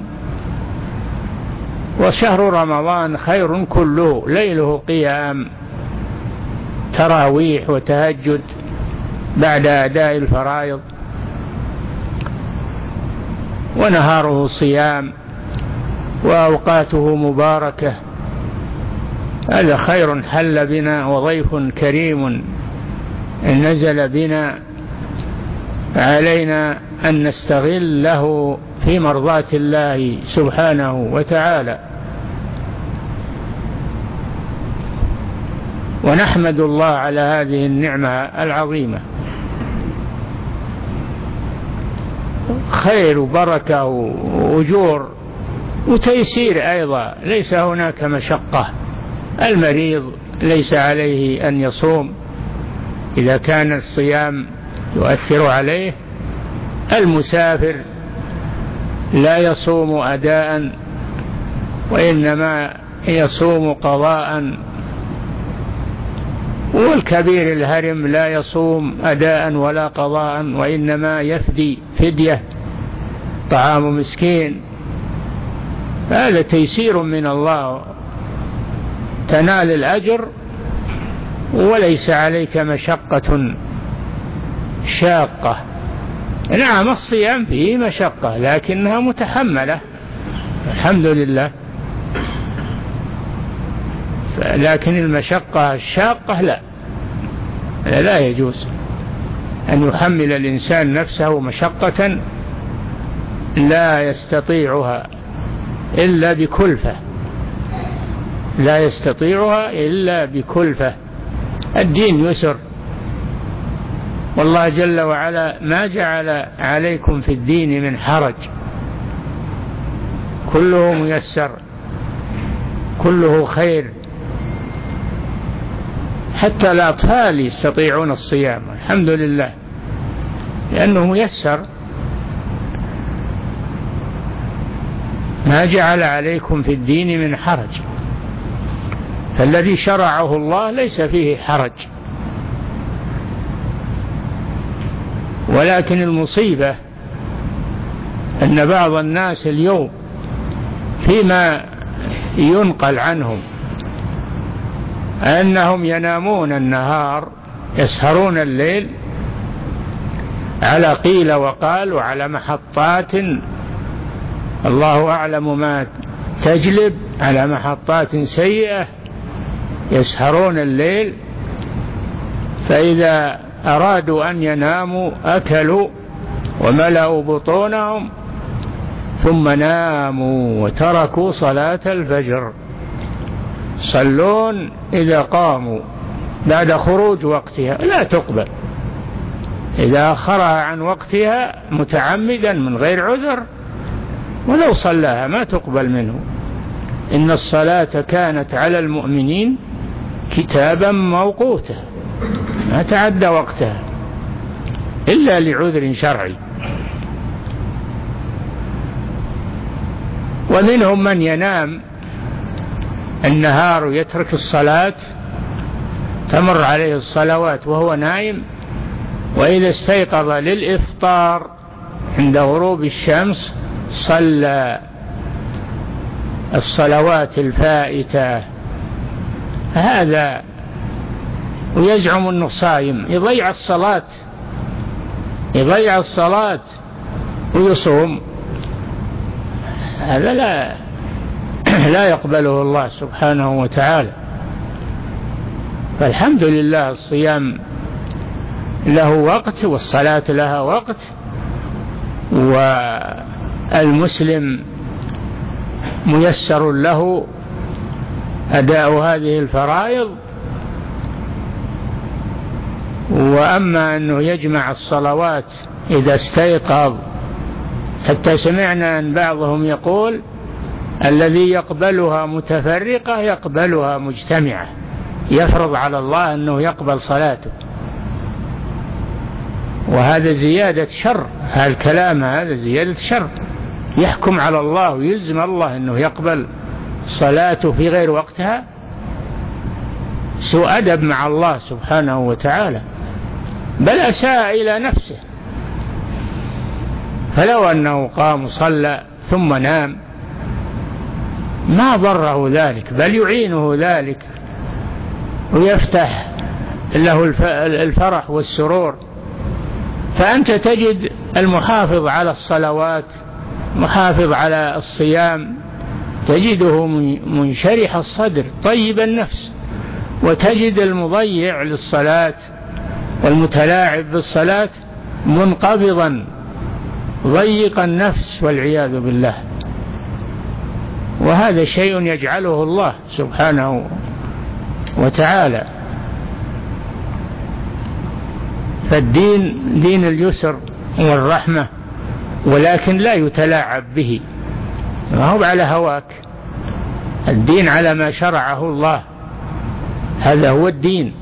وشهر رمضان خير كله، ليله قيام تراويح وتهجد بعد أداء الفرائض، ونهاره صيام وأوقاته مباركة. هذا خير حل بنا وضيف كريم نزل بنا، علينا أن نستغله في مرضاة الله سبحانه وتعالى. ونحمد الله على هذه النعمة العظيمة، خير وبركة وأجور وتيسير أيضا، ليس هناك مشقة. المريض ليس عليه أن يصوم إذا كان الصيام يؤثر عليه، المسافر لا يصوم أداء وإنما يصوم قضاء، والكبير الهرم لا يصوم أداء ولا قضاء وإنما يفدي فدية طعام مسكين. هذا تيسير من الله، تنال الأجر وليس عليك مشقة شاقة. نعم الصيام فيه مشقة لكنها متحملة الحمد لله، لكن المشقة الشاقة لا لا يجوز أن يحمل الإنسان نفسه مشقة لا يستطيعها إلا بكلفة، لا يستطيعها إلا بكلفة. الدين يسر، والله جل وعلا ما جعل عليكم في الدين من حرج، كله ميسر، كله خير. حتى الأطفال يستطيعون الصيام الحمد لله لأنه ميسر، ما جعل عليكم في الدين من حرج، فالذي شرعه الله ليس فيه حرج. ولكن المصيبة أن بعض الناس اليوم فيما ينقل عنهم أنهم ينامون النهار يسهرون الليل على قيل وقال وعلى محطات الله أعلم ما تجلب، على محطات سيئة يسهرون الليل، فإذا أرادوا أن يناموا أكلوا وملأوا بطونهم ثم ناموا وتركوا صلاة الفجر، صلون إذا قاموا بعد خروج وقتها لا تقبل، إذا أخرها عن وقتها متعمدا من غير عذر ولو صلاها ما تقبل منه. إن الصلاة كانت على المؤمنين كتابا موقوتا، ما تعدى وقتها إلا لعذر شرعي. ومنهم من ينام النهار يترك الصلاة، تمر عليه الصلوات وهو نايم، وإذا استيقظ للإفطار عند غروب الشمس صلى الصلوات الفائتة. هذا ويزعم أنه صايم، يضيع الصلاة يضيع الصلاة ويصوم، هذا لا لا يقبله الله سبحانه وتعالى. فالحمد لله الصيام له وقت والصلاة لها وقت، والمسلم ميسر له أداء هذه الفرائض. وأما أنه يجمع الصلوات إذا استيقظ، حتى سمعنا أن بعضهم يقول الذي يقبلها متفرقة يقبلها مجتمعة، يفرض على الله أنه يقبل صلاته، وهذا زيادة شر. هذا الكلام هذا زيادة شر، يحكم على الله ويلزم الله أنه يقبل صلاته في غير وقتها، سوء أدب مع الله سبحانه وتعالى، بل أساء إلى نفسه. فلو أنه قام وصلى ثم نام ما ضره ذلك، بل يعينه ذلك ويفتح له الفرح والسرور. فأنت تجد المحافظ على الصلوات محافظ على الصيام تجده منشرح الصدر طيب النفس، وتجد المضيع للصلاة والمتلاعب بالصلاة منقبضا ضيق النفس والعياذ بالله. وهذا شيء يجعله الله سبحانه وتعالى. فالدين دين اليسر والرحمة، ولكن لا يتلاعب به، ما هو على هواك، الدين على ما شرعه الله، هذا هو الدين.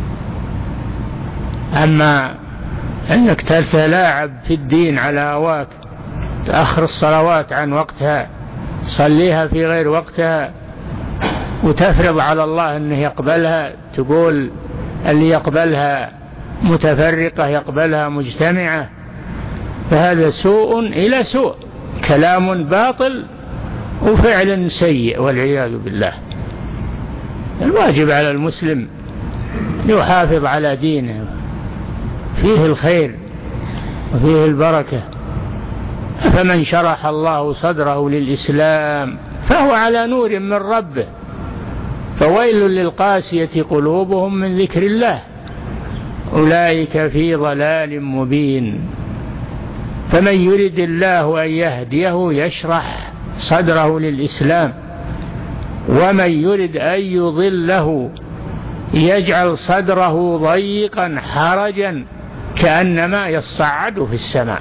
أما أنك تتلاعب في الدين على هواك، تأخر الصلوات عن وقتها، تصليها في غير وقتها، وتفرض على الله أنه يقبلها، تقول اللي يقبلها متفرقة يقبلها مجتمعة، فهذا سوء إلى سوء، كلام باطل وفعل سيء والعياذ بالله. الواجب على المسلم يحافظ على دينه، فيه الخير وفيه البركة. فمن شرح الله صدره للإسلام فهو على نور من ربه، فويل للقاسية قلوبهم من ذكر الله أولئك في ضلال مبين. فمن يرد الله أن يهديه يشرح صدره للإسلام، ومن يرد أن يضله يجعل صدره ضيقا حرجا كأنما يصعد في السماء.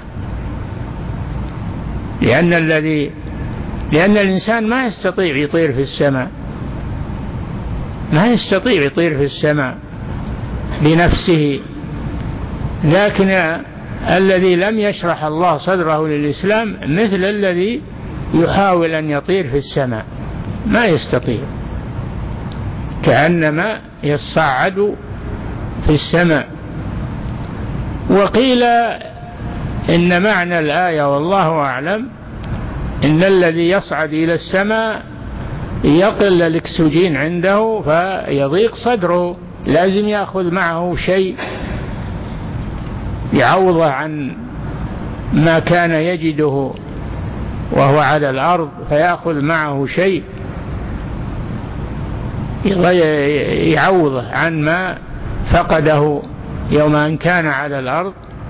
لأن الذي لأن الإنسان ما يستطيع يطير في السماء، ما يستطيع يطير في السماء بنفسه، لكن الذي لم يشرح الله صدره للإسلام مثل الذي يحاول أن يطير في السماء، ما يستطيع، كأنما يصعد في السماء. وقيل إن معنى الآية والله أعلم إن الذي يصعد إلى السماء يقل الأكسجين عنده فيضيق صدره، لازم يأخذ معه شيء يعوضه عن ما كان يجده وهو على الأرض، فيأخذ معه شيء يعوضه عن ما فقده يوم أن كان على الأرض،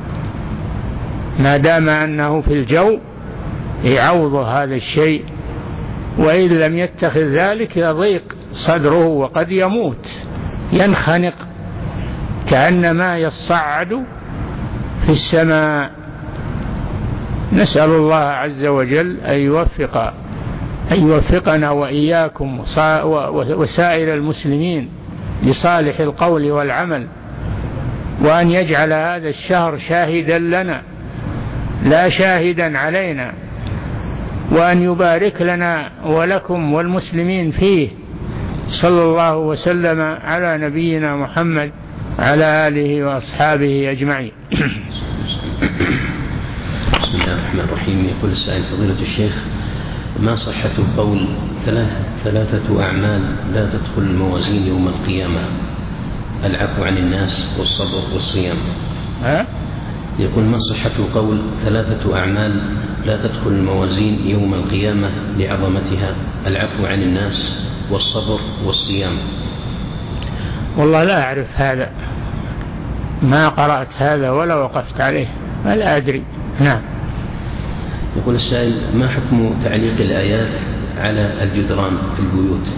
ما دام أنه في الجو يعوضه هذا الشيء، وإن لم يتخذ ذلك يضيق صدره وقد يموت، ينخنق كأنما يصعد في السماء. نسأل الله عز وجل أن يوفق أن يوفقنا وإياكم وسائر المسلمين لصالح القول والعمل، وأن يجعل هذا الشهر شاهدا لنا لا شاهدا علينا، وأن يبارك لنا ولكم والمسلمين فيه. صلى الله وسلم على نبينا محمد على آله وأصحابه أجمعين. بسم الله الرحمن الرحيم. يقول السائل فضيلة الشيخ: ما صحة قول ثلاثة, ثلاثة أعمال لا تدخل الموازين يوم القيامة: العفو عن الناس والصبر والصيام؟ ها؟ يقول: ما صحة قول ثلاثة أعمال لا تدخل الموازين يوم القيامة لعظمتها: العفو عن الناس والصبر والصيام؟ والله لا أعرف هذا، ما قرأت هذا ولا وقفت عليه، ولا أدري. نعم. يقول السائل: ما حكم تعليق الآيات على الجدران في البيوت؟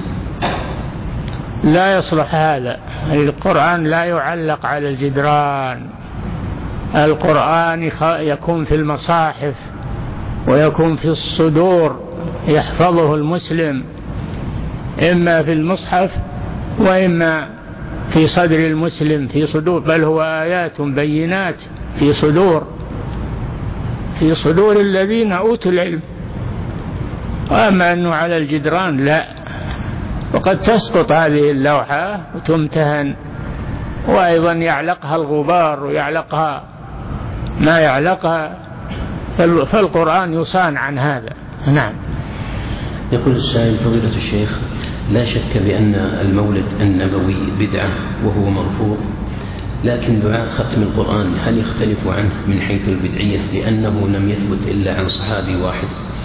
لا يصلح هذا، القرآن لا يعلق على الجدران، القرآن يكون في المصاحف ويكون في الصدور يحفظه المسلم، إما في المصحف وإما في صدر المسلم في صدور، بل هو آيات بينات في صدور في صدور الذين أوتوا العلم. وأما أنه على الجدران لا، وقد تسقط هذه اللوحة وتمتهن، وأيضا يعلقها الغبار ويعلقها ما يعلقها، فالقرآن يصان عن هذا. نعم. يقول السائل فضيلة الشيخ: لا شك بأن المولد النبوي بدعة وهو مرفوض، لكن دعاء ختم القرآن هل يختلف عنه من حيث البدعية؟ لأنه لم يثبت إلا عن صحابي واحد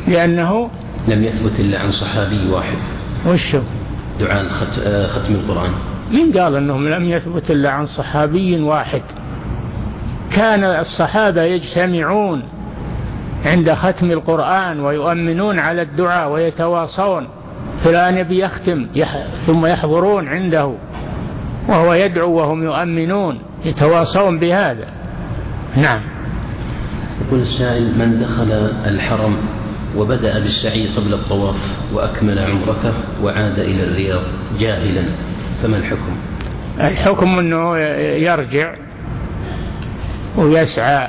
لأنه لم يثبت إلا عن صحابي واحد. وشو دعاء ختم القرآن؟ من قال أنهم لم يثبت إلا عن صحابي واحد؟ كان الصحابة يجتمعون عند ختم القرآن ويؤمنون على الدعاء ويتواصون، فلان يبي يختم ثم يحضرون عنده وهو يدعو وهم يؤمنون يتواصون بهذا. نعم. يقول السائل: من دخل الحرم وبدأ بالسعي قبل الطواف وأكمل عمرته وعاد إلى الرياض جاهلا فما الحكم؟ الحكم أنه يرجع ويسعى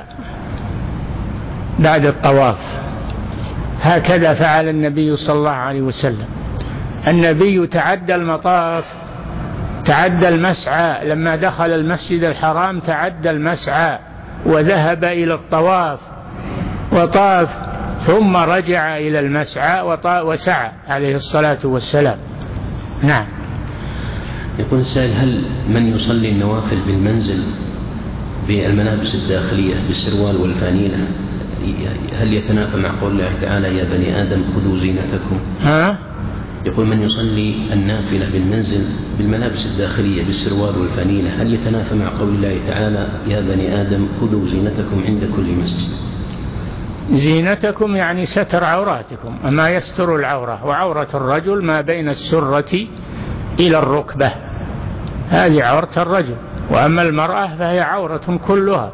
بعد الطواف، هكذا فعل النبي صلى الله عليه وسلم. النبي تعدى المطاف، تعدى المسعى، لما دخل المسجد الحرام تعدى المسعى وذهب إلى الطواف وطاف ثم رجع إلى المسعى وسعى عليه الصلاة والسلام. نعم. يقول السائل: هل من يصلي النوافل بالمنزل بالملابس الداخلية بالسروال والفانيلة هل يتنافى مع قول الله تعالى: يا بني آدم خذوا زينتكم؟ ها؟ يقول: من يصلي النافلة بالمنزل بالملابس الداخلية بالسروال والفانيلة هل يتنافى مع قول الله تعالى: يا بني آدم خذوا زينتكم عند كل مسجد؟ زينتكم يعني ستر عوراتكم، أما يستر العورة، وعورة الرجل ما بين السرة إلى الركبة، هذه عورة الرجل، وأما المرأة فهي عورة كلها،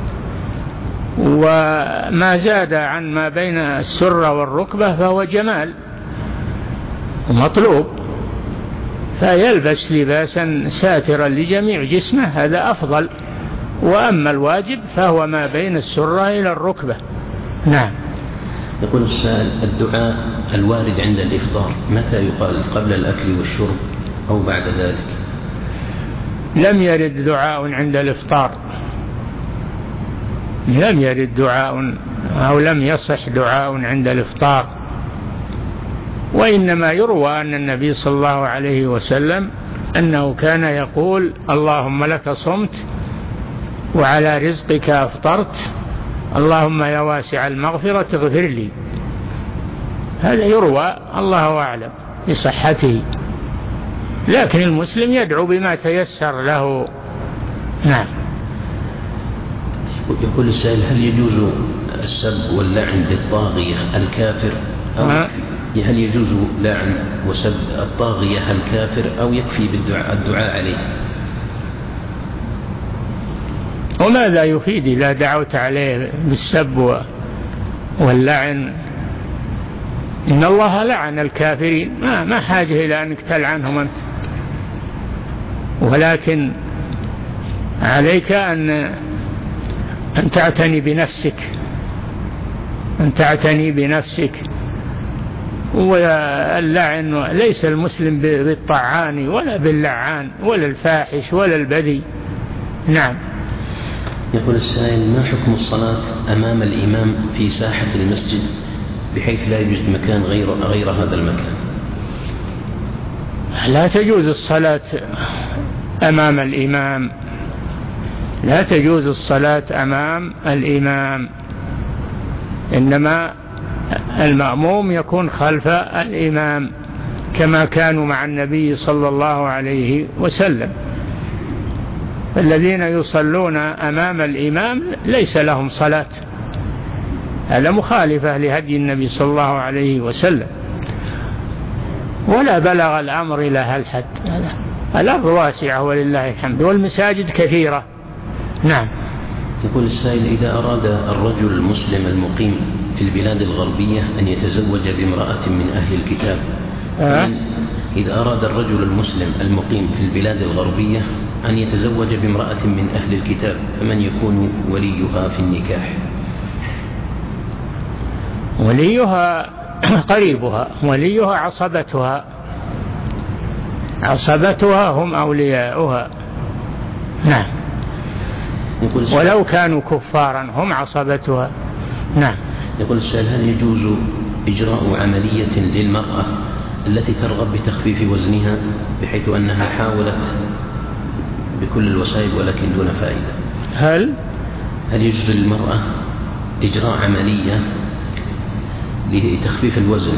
وما زاد عن ما بين السرة والركبة فهو جمال ومطلوب، فيلبس لباسا ساترا لجميع جسمه، هذا أفضل. وأما الواجب فهو ما بين السرة إلى الركبة. نعم. يقول السائل: الدعاء الوارد عند الإفطار متى يقال؟ قبل الأكل والشرب أو بعد ذلك؟ لم يرد دعاء عند الإفطار، لم يرد دعاء أو لم يصح دعاء عند الإفطار، وإنما يروى أن النبي صلى الله عليه وسلم أنه كان يقول: اللهم لك صمت وعلى رزقك أفطرت، اللهم يا واسع المغفرة اغفر لي. هذا يروى، الله أعلم بصحته، لكن المسلم يدعو بما تيسر له. نعم. يقول السائل: هل يجوز السب واللعن للطاغية الكافر أو هل يجوز لعن وسب الطاغية الكافر أو يكفي بالدعاء الدعاء عليه؟ وماذا يفيد إذا دعوت عليه بالسب واللعن؟ إن الله لعن الكافرين، ما ما حاجة إلى أنك تلعنهم أنت، ولكن عليك أن أن تعتني بنفسك، أن تعتني بنفسك. واللعن ليس المسلم بالطعان ولا باللعان ولا الفاحش ولا البذي. نعم. يقول السائل: ما حكم الصلاة أمام الإمام في ساحة المسجد بحيث لا يوجد مكان غير غير هذا المكان؟ لا تجوز الصلاة أمام الإمام، لا تجوز الصلاة أمام الإمام، إنما المأموم يكون خلف الإمام كما كانوا مع النبي صلى الله عليه وسلم. الذين يصلون أمام الإمام ليس لهم صلاة، هذا مخالفة لهدي النبي صلى الله عليه وسلم، ولا بلغ الأمر إلى هالحد. الأرض واسعة ولله الحمد، والمساجد كثيرة. نعم. يقول السائل: إذا أراد الرجل المسلم المقيم في البلاد الغربية أن يتزوج بامرأة من أهل الكتاب، أه؟ إذا أراد الرجل المسلم المقيم في البلاد الغربية أن يتزوج بامرأة من أهل الكتاب فمن يكون وليها في النكاح؟ وليها قريبها، وليها عصبتها، عصبتها هم أولياؤها. نعم. ولو كانوا كفارا هم عصبتها. نعم. يقول السائل: هل يجوز إجراء عملية للمرأة التي ترغب بتخفيف وزنها بحيث أنها حاولت بكل الوسائل ولكن دون فائدة؟ هل هل يجوز للمرأة إجراء عملية لتخفيف الوزن.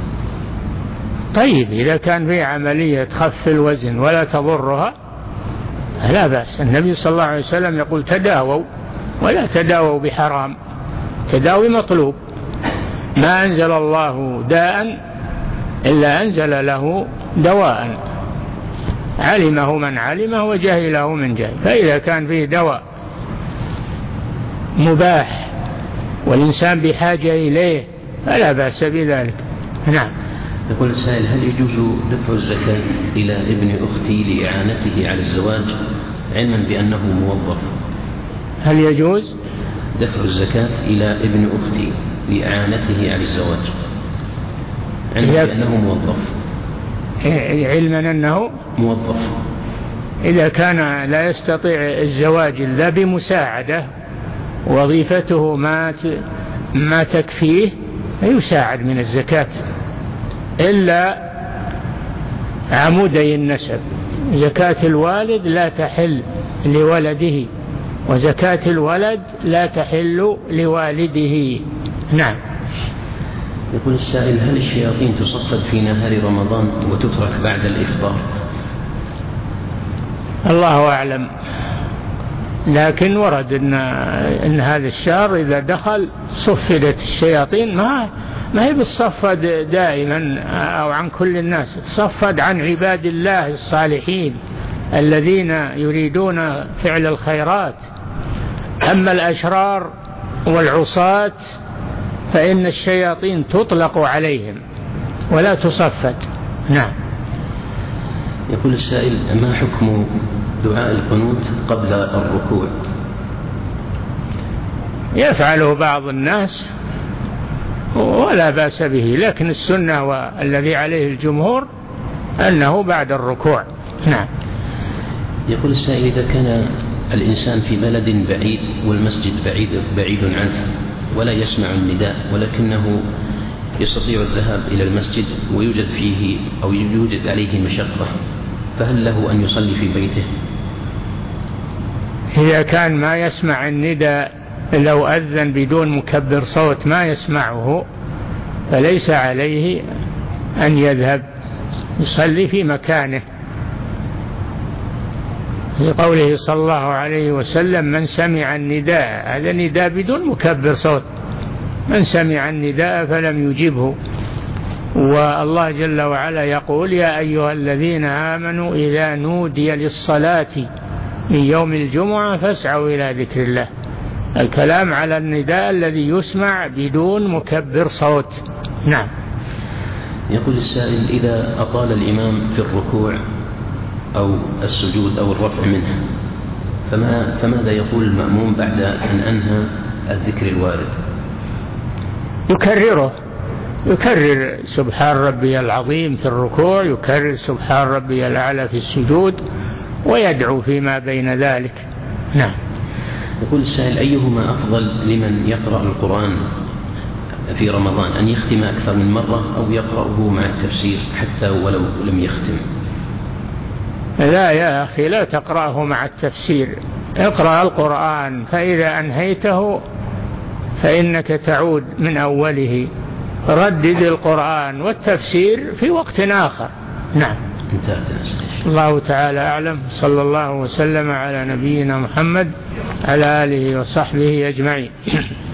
طيب إذا كان في عملية تخفف الوزن ولا تضرها لا بأس. النبي صلى الله عليه وسلم يقول تداووا ولا تداووا بحرام، تداوي مطلوب. ما أنزل الله داء إلا أنزل له دواء علمه من علمه وجهله من جهل. فإذا كان فيه دواء مباح والإنسان بحاجة إليه فلا بأس بذلك. نعم. يقول السائل: هل يجوز دفع الزكاة إلى ابن أختي لإعانته على الزواج علما بأنه موظف؟ هل يجوز دفع الزكاة إلى ابن أختي لإعانته على الزواج علما بأنه موظف؟ علما أنه موظف. إذا كان لا يستطيع الزواج إلا بمساعدة وظيفته ما ما تكفيه فيساعد من الزكاة، إلا عمودي النسب. زكاة الوالد لا تحل لولده، وزكاة الولد لا تحل لوالده. نعم. يقول السائل: هل الشياطين تصفد في نهار رمضان وتترك بعد الإفطار؟ الله أعلم، لكن ورد إن, إن هذا الشهر إذا دخل صفدت الشياطين. ما ما هي بالصفد دائما أو عن كل الناس، تصفد عن عباد الله الصالحين الذين يريدون فعل الخيرات. أما الأشرار والعصاة فإن الشياطين تطلق عليهم ولا تصفد. نعم. يقول السائل: ما حكم دعاء القنوت قبل الركوع؟ يفعله بعض الناس ولا بأس به، لكن السنة والذي عليه الجمهور أنه بعد الركوع. نعم. يقول السائل: إذا كان الإنسان في بلد بعيد والمسجد بعيد بعيد عنه ولا يسمع النداء ولكنه يستطيع الذهاب إلى المسجد ويوجد فيه أو يوجد عليه مشقة، فهل له أن يصلي في بيته؟ إذا كان ما يسمع النداء، لو أذن بدون مكبر صوت ما يسمعه، فليس عليه أن يذهب يصلي في مكانه، لقوله صلى الله عليه وسلم: من سمع النداء، هذا نداء بدون مكبر صوت، من سمع النداء فلم يجبه. والله جل وعلا يقول: يا أيها الذين آمنوا إذا نودي للصلاة من يوم الجمعة فاسعوا إلى ذكر الله. الكلام على النداء الذي يسمع بدون مكبر صوت. نعم. يقول السائل: إذا أطال الإمام في الركوع أو السجود أو الرفع منه فما فماذا يقول المأموم بعد أن أنهى الذكر الوارد؟ يكرره، يكرر سبحان ربي العظيم في الركوع، يكرر سبحان ربي الأعلى في السجود، ويدعو فيما بين ذلك. نعم. يقول السائل: أيهما أفضل لمن يقرأ القرآن في رمضان، أن يختم أكثر من مرة أو يقرأه مع التفسير حتى ولو لم يختم؟ لا يا أخي، لا تقرأه مع التفسير، اقرأ القرآن، فإذا أنهيته فإنك تعود من أوله، ردد القرآن والتفسير في وقت آخر. نعم. الله تعالى أعلم. صلى الله وسلم على نبينا محمد على آله وصحبه أجمعين.